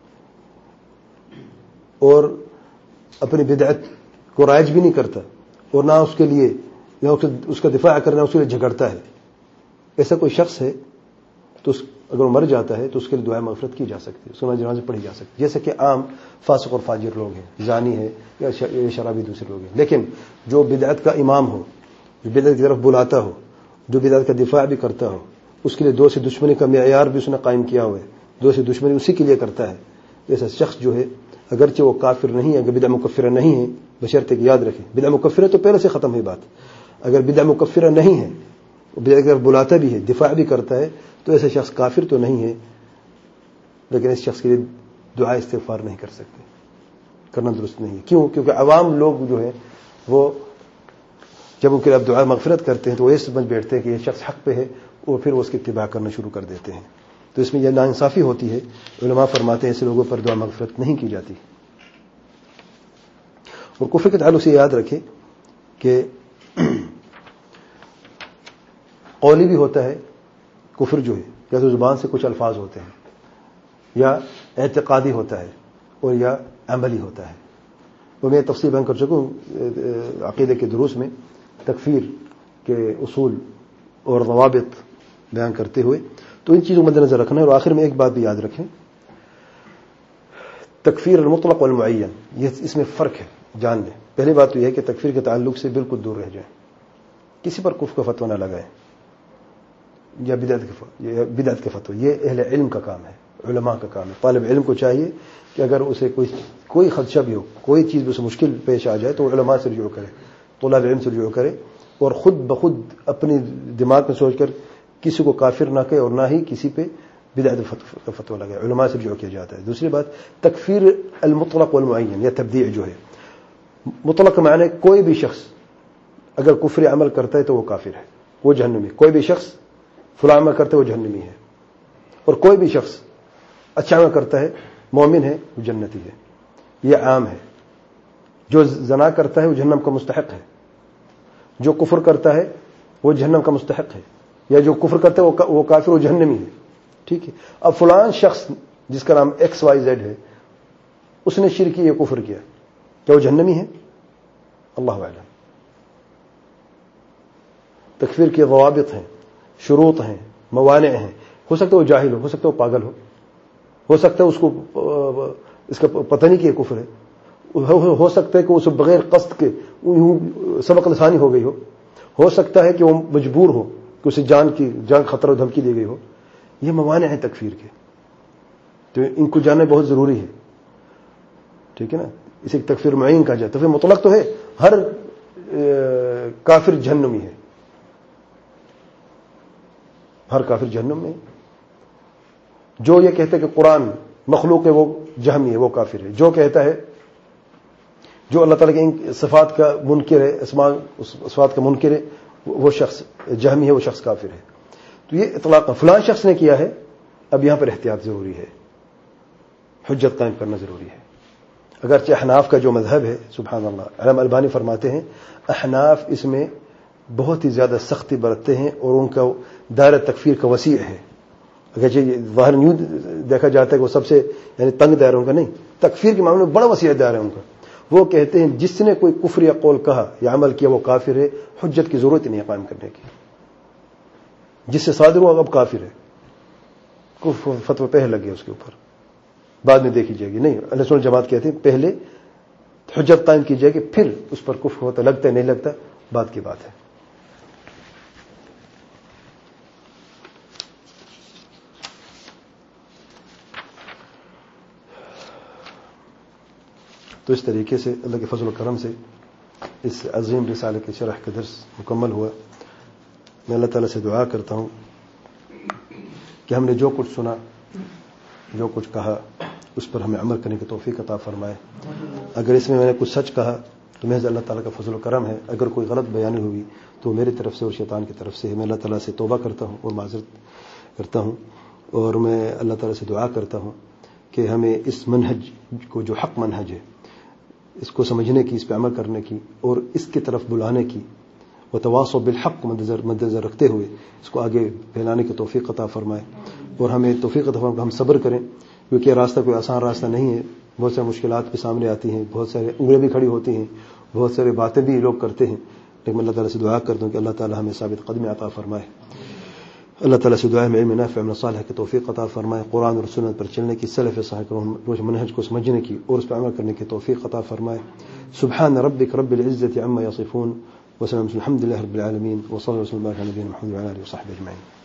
اور اپنی بدعت کو رائج بھی نہیں کرتا اور نہ اس کے لیے اس کا دفاع کرنا, اس کے لیے جھگڑتا ہے, ایسا کوئی شخص ہے تو اگر وہ مر جاتا ہے تو اس کے لیے دعائیں مغفرت کی جا سکتی ہے, اس کو جنازہ پڑھی جا سکتی ہے. جیسے کہ عام فاسق اور فاجر لوگ ہیں, زانی ہے یا شرابی دوسرے لوگ ہیں. لیکن جو بدعت کا امام ہو, جو بدعت کی طرف بلاتا ہو, جو بدعت کا دفاع بھی کرتا ہو, اس کے لیے دو سے دشمنی کا معیار بھی اس نے قائم کیا ہوا ہے, دو سے دشمنی اسی کے لیے کرتا ہے, ایسا شخص جو ہے اگرچہ وہ کافر نہیں ہے, اگر بدعہ مکفرہ نہیں ہے, بشرطے کہ یاد رکھیں بدعہ مکفرہ تو پہلے سے ختم ہوئی بات. اگر بدعہ مکفرہ نہیں ہے, بدعت کی طرف بلاتا بھی ہے, دفاع بھی کرتا ہے, تو ایسا شخص کافر تو نہیں ہے, لیکن اس شخص کے لیے دعا استغفار نہیں کر سکتے, کرنا درست نہیں ہے. کیوں؟ کیونکہ عوام لوگ جو ہے وہ جب ان کے لیے دعا مغفرت کرتے ہیں تو وہ یہ سمجھ بیٹھتے ہیں کہ یہ شخص حق پہ ہے اور پھر وہ اس کی اتباع کرنا شروع کر دیتے ہیں. تو اس میں یہ ناانصافی ہوتی ہے. علماء فرماتے ہیں ایسے لوگوں پر دعا مغفرت نہیں کی جاتی. اور کفر کے تعلق سے یاد رکھیں کہ قولی بھی ہوتا ہے کفر جو ہے, یا تو زبان سے کچھ الفاظ ہوتے ہیں, یا اعتقادی ہوتا ہے, اور یا عملی ہوتا ہے. وہ میں تفصیل بیان کر چکا ہوں عقیدے کے دروس میں تکفیر کے اصول اور ضوابط بیان کرتے ہوئے. تو ان چیزوں کو مد نظر رکھنا ہے. اور آخر میں ایک بات بھی یاد رکھیں, تکفیر المطلق والمعین, یہ اس میں فرق ہے, جان لیں. پہلی بات تو یہ ہے کہ تکفیر کے تعلق سے بالکل دور رہ جائیں, کسی پر کفر کا فتویٰ نہ لگائیں یا بدعت کا فتویٰ. یہ اہل علم کا کام ہے, علماء کا کام ہے. طالب علم کو چاہیے کہ اگر اسے کوئی خدشہ بھی ہو, کوئی چیز بھی اسے مشکل پیش آ جائے تو وہ علماء سے رجوع کرے, طلاب علم سے رجوع کرے, اور خود بخود اپنی دماغ میں سوچ کر کسی کو کافر نہ کہے اور نہ ہی کسی پہ بدعت کا فتویٰ لگائے. علماء سے رجوع کیا جاتا ہے. دوسری بات, تکفیر المطلق والمعین یا تبدیع جو ہے, مطلق کا معنی کوئی بھی شخص اگر کفر عمل کرتا ہے تو وہ کافر ہے, وہ جہنمی ہے. کوئی بھی شخص فلاں عمل کرتا ہے وہ جہنمی ہے, اور کوئی بھی شخص اچھا عمل کرتا ہے مومن ہے وہ جنتی ہے. یہ عام ہے. جو زنا کرتا ہے وہ جہنم کا مستحق ہے, جو کفر کرتا ہے وہ جہنم کا مستحق ہے, یا جو کفر کرتا ہے وہ کافر, وہ جہنمی ہے. ٹھیک ہے. اب فلاں شخص جس کا نام XYZ ہے, اس نے شرک کیا, کفر کیا, کیا وہ جہنمی ہے؟ اللہ اعلم. تکفیر کے ضوابط ہیں, شروط ہیں, موانع ہیں. ہو سکتا ہے وہ جاہل ہو سکتا ہے وہ پاگل ہو, ہو سکتا ہے اس کو اس کا پتہ نہیں کہ یہ کفر ہے، ہو سکتا ہے کہ اسے بغیر قصد کے سبق لسانی ہو گئی ہو سکتا ہے کہ وہ مجبور ہو کہ اسے جان خطرہ و دھمکی دی گئی ہو. یہ موانع ہیں تکفیر کے، تو ان کو جاننا بہت ضروری ہے. ٹھیک ہے نا. اسے تکفیر معین کہا جاتا ہے. تکفیر مطلق تو ہے، ہر کافر جہنمی ہے، ہر کافر جہنم میں. جو یہ کہتا ہے کہ قرآن مخلوق ہے وہ جہمی ہے، وہ کافر ہے. جو کہتا ہے، جو اللہ تعالیٰ کے ان صفات کا منکر ہے، صفات کا منکر ہے، وہ شخص جہمی ہے، وہ شخص کافر ہے. تو یہ اطلاق فلاں شخص نے کیا ہے. اب یہاں پر احتیاط ضروری ہے، حجت قائم کرنا ضروری ہے. اگرچہ احناف کا جو مذہب ہے، سبحان اللہ، علامہ البانی فرماتے ہیں احناف اس میں بہت ہی زیادہ سختی برتتے ہیں اور ان کا دائرہ تکفیر کا وسیع ہے. اگرچہ ظاہر یوں دیکھا جاتا ہے کہ وہ سب سے یعنی تنگ دائروں کا نہیں، تکفیر کے معاملے میں بڑا وسیع دائرہ ہے ان کا. وہ کہتے ہیں جس نے کوئی کفر یا قول کہا یا عمل کیا وہ کافر ہے، حجت کی ضرورت نہیں ہے قائم کرنے کی. جس سے صادر ہوا اب کافر ہے، فتوی پہلے لگ گیا اس کے اوپر، بعد میں دیکھی جائے گی. نہیں، اہل سنت جماعت کہتے ہیں پہلے حجت قائم کی جائے گی، پھر اس پر کفر ہوتا لگتا ہے نہیں لگتا بات کی بات ہے. تو اس طریقے سے اللہ کے فضل و کرم سے اس عظیم رسالے کے شرح کا درس مکمل ہوا. میں اللہ تعالیٰ سے دعا کرتا ہوں کہ ہم نے جو کچھ سنا، جو کچھ کہا، اس پر ہمیں عمل کرنے کی توفیق عطا فرمائے. اگر اس میں نے کچھ سچ کہا تو محض اللہ تعالیٰ کا فضل و کرم ہے. اگر کوئی غلط بیانی ہوئی تو میری طرف سے اور شیطان کی طرف سے ہے. میں اللہ تعالیٰ سے توبہ کرتا ہوں اور معذرت کرتا ہوں، اور میں اللہ تعالیٰ سے دعا کرتا ہوں کہ ہمیں اس منہج کو، جو حق منہج ہے، اس کو سمجھنے کی، اس پہ عمل کرنے کی اور اس کی طرف بلانے کی وتواصوا بالحق مد نظر رکھتے ہوئے اس کو آگے پھیلانے کی توفیق عطا فرمائے. اور ہمیں توفیق عطا فرمائے کہ ہم صبر کریں، کیونکہ یہ راستہ کوئی آسان راستہ نہیں ہے. بہت ساری مشکلات بھی سامنے آتی ہیں، بہت سارے انگلیاں بھی کھڑی ہوتی ہیں، بہت سارے باتیں بھی لوگ کرتے ہیں. لیکن اللہ تعالیٰ سے دعا کرتا ہوں کہ اللہ تعالیٰ ہمیں ثابت قدمی عطا فرمائے. اللہ تعالیٰ سے دعا میں علم نافع عمل صالح کی توفیق عطا فرمائے. قرآن اور سنت پر چلنے کی، سلف صالح روش منہج کو سمجھنے کی اور اس پر عمل کرنے کی توفیق عطا فرمائے. سبحان ربک رب العزة عما یصفون وسلام الحمد لله رب العالمین وصلی اللہ وسلم علی نبینا محمد وعلى آله وصحبه اجمعین.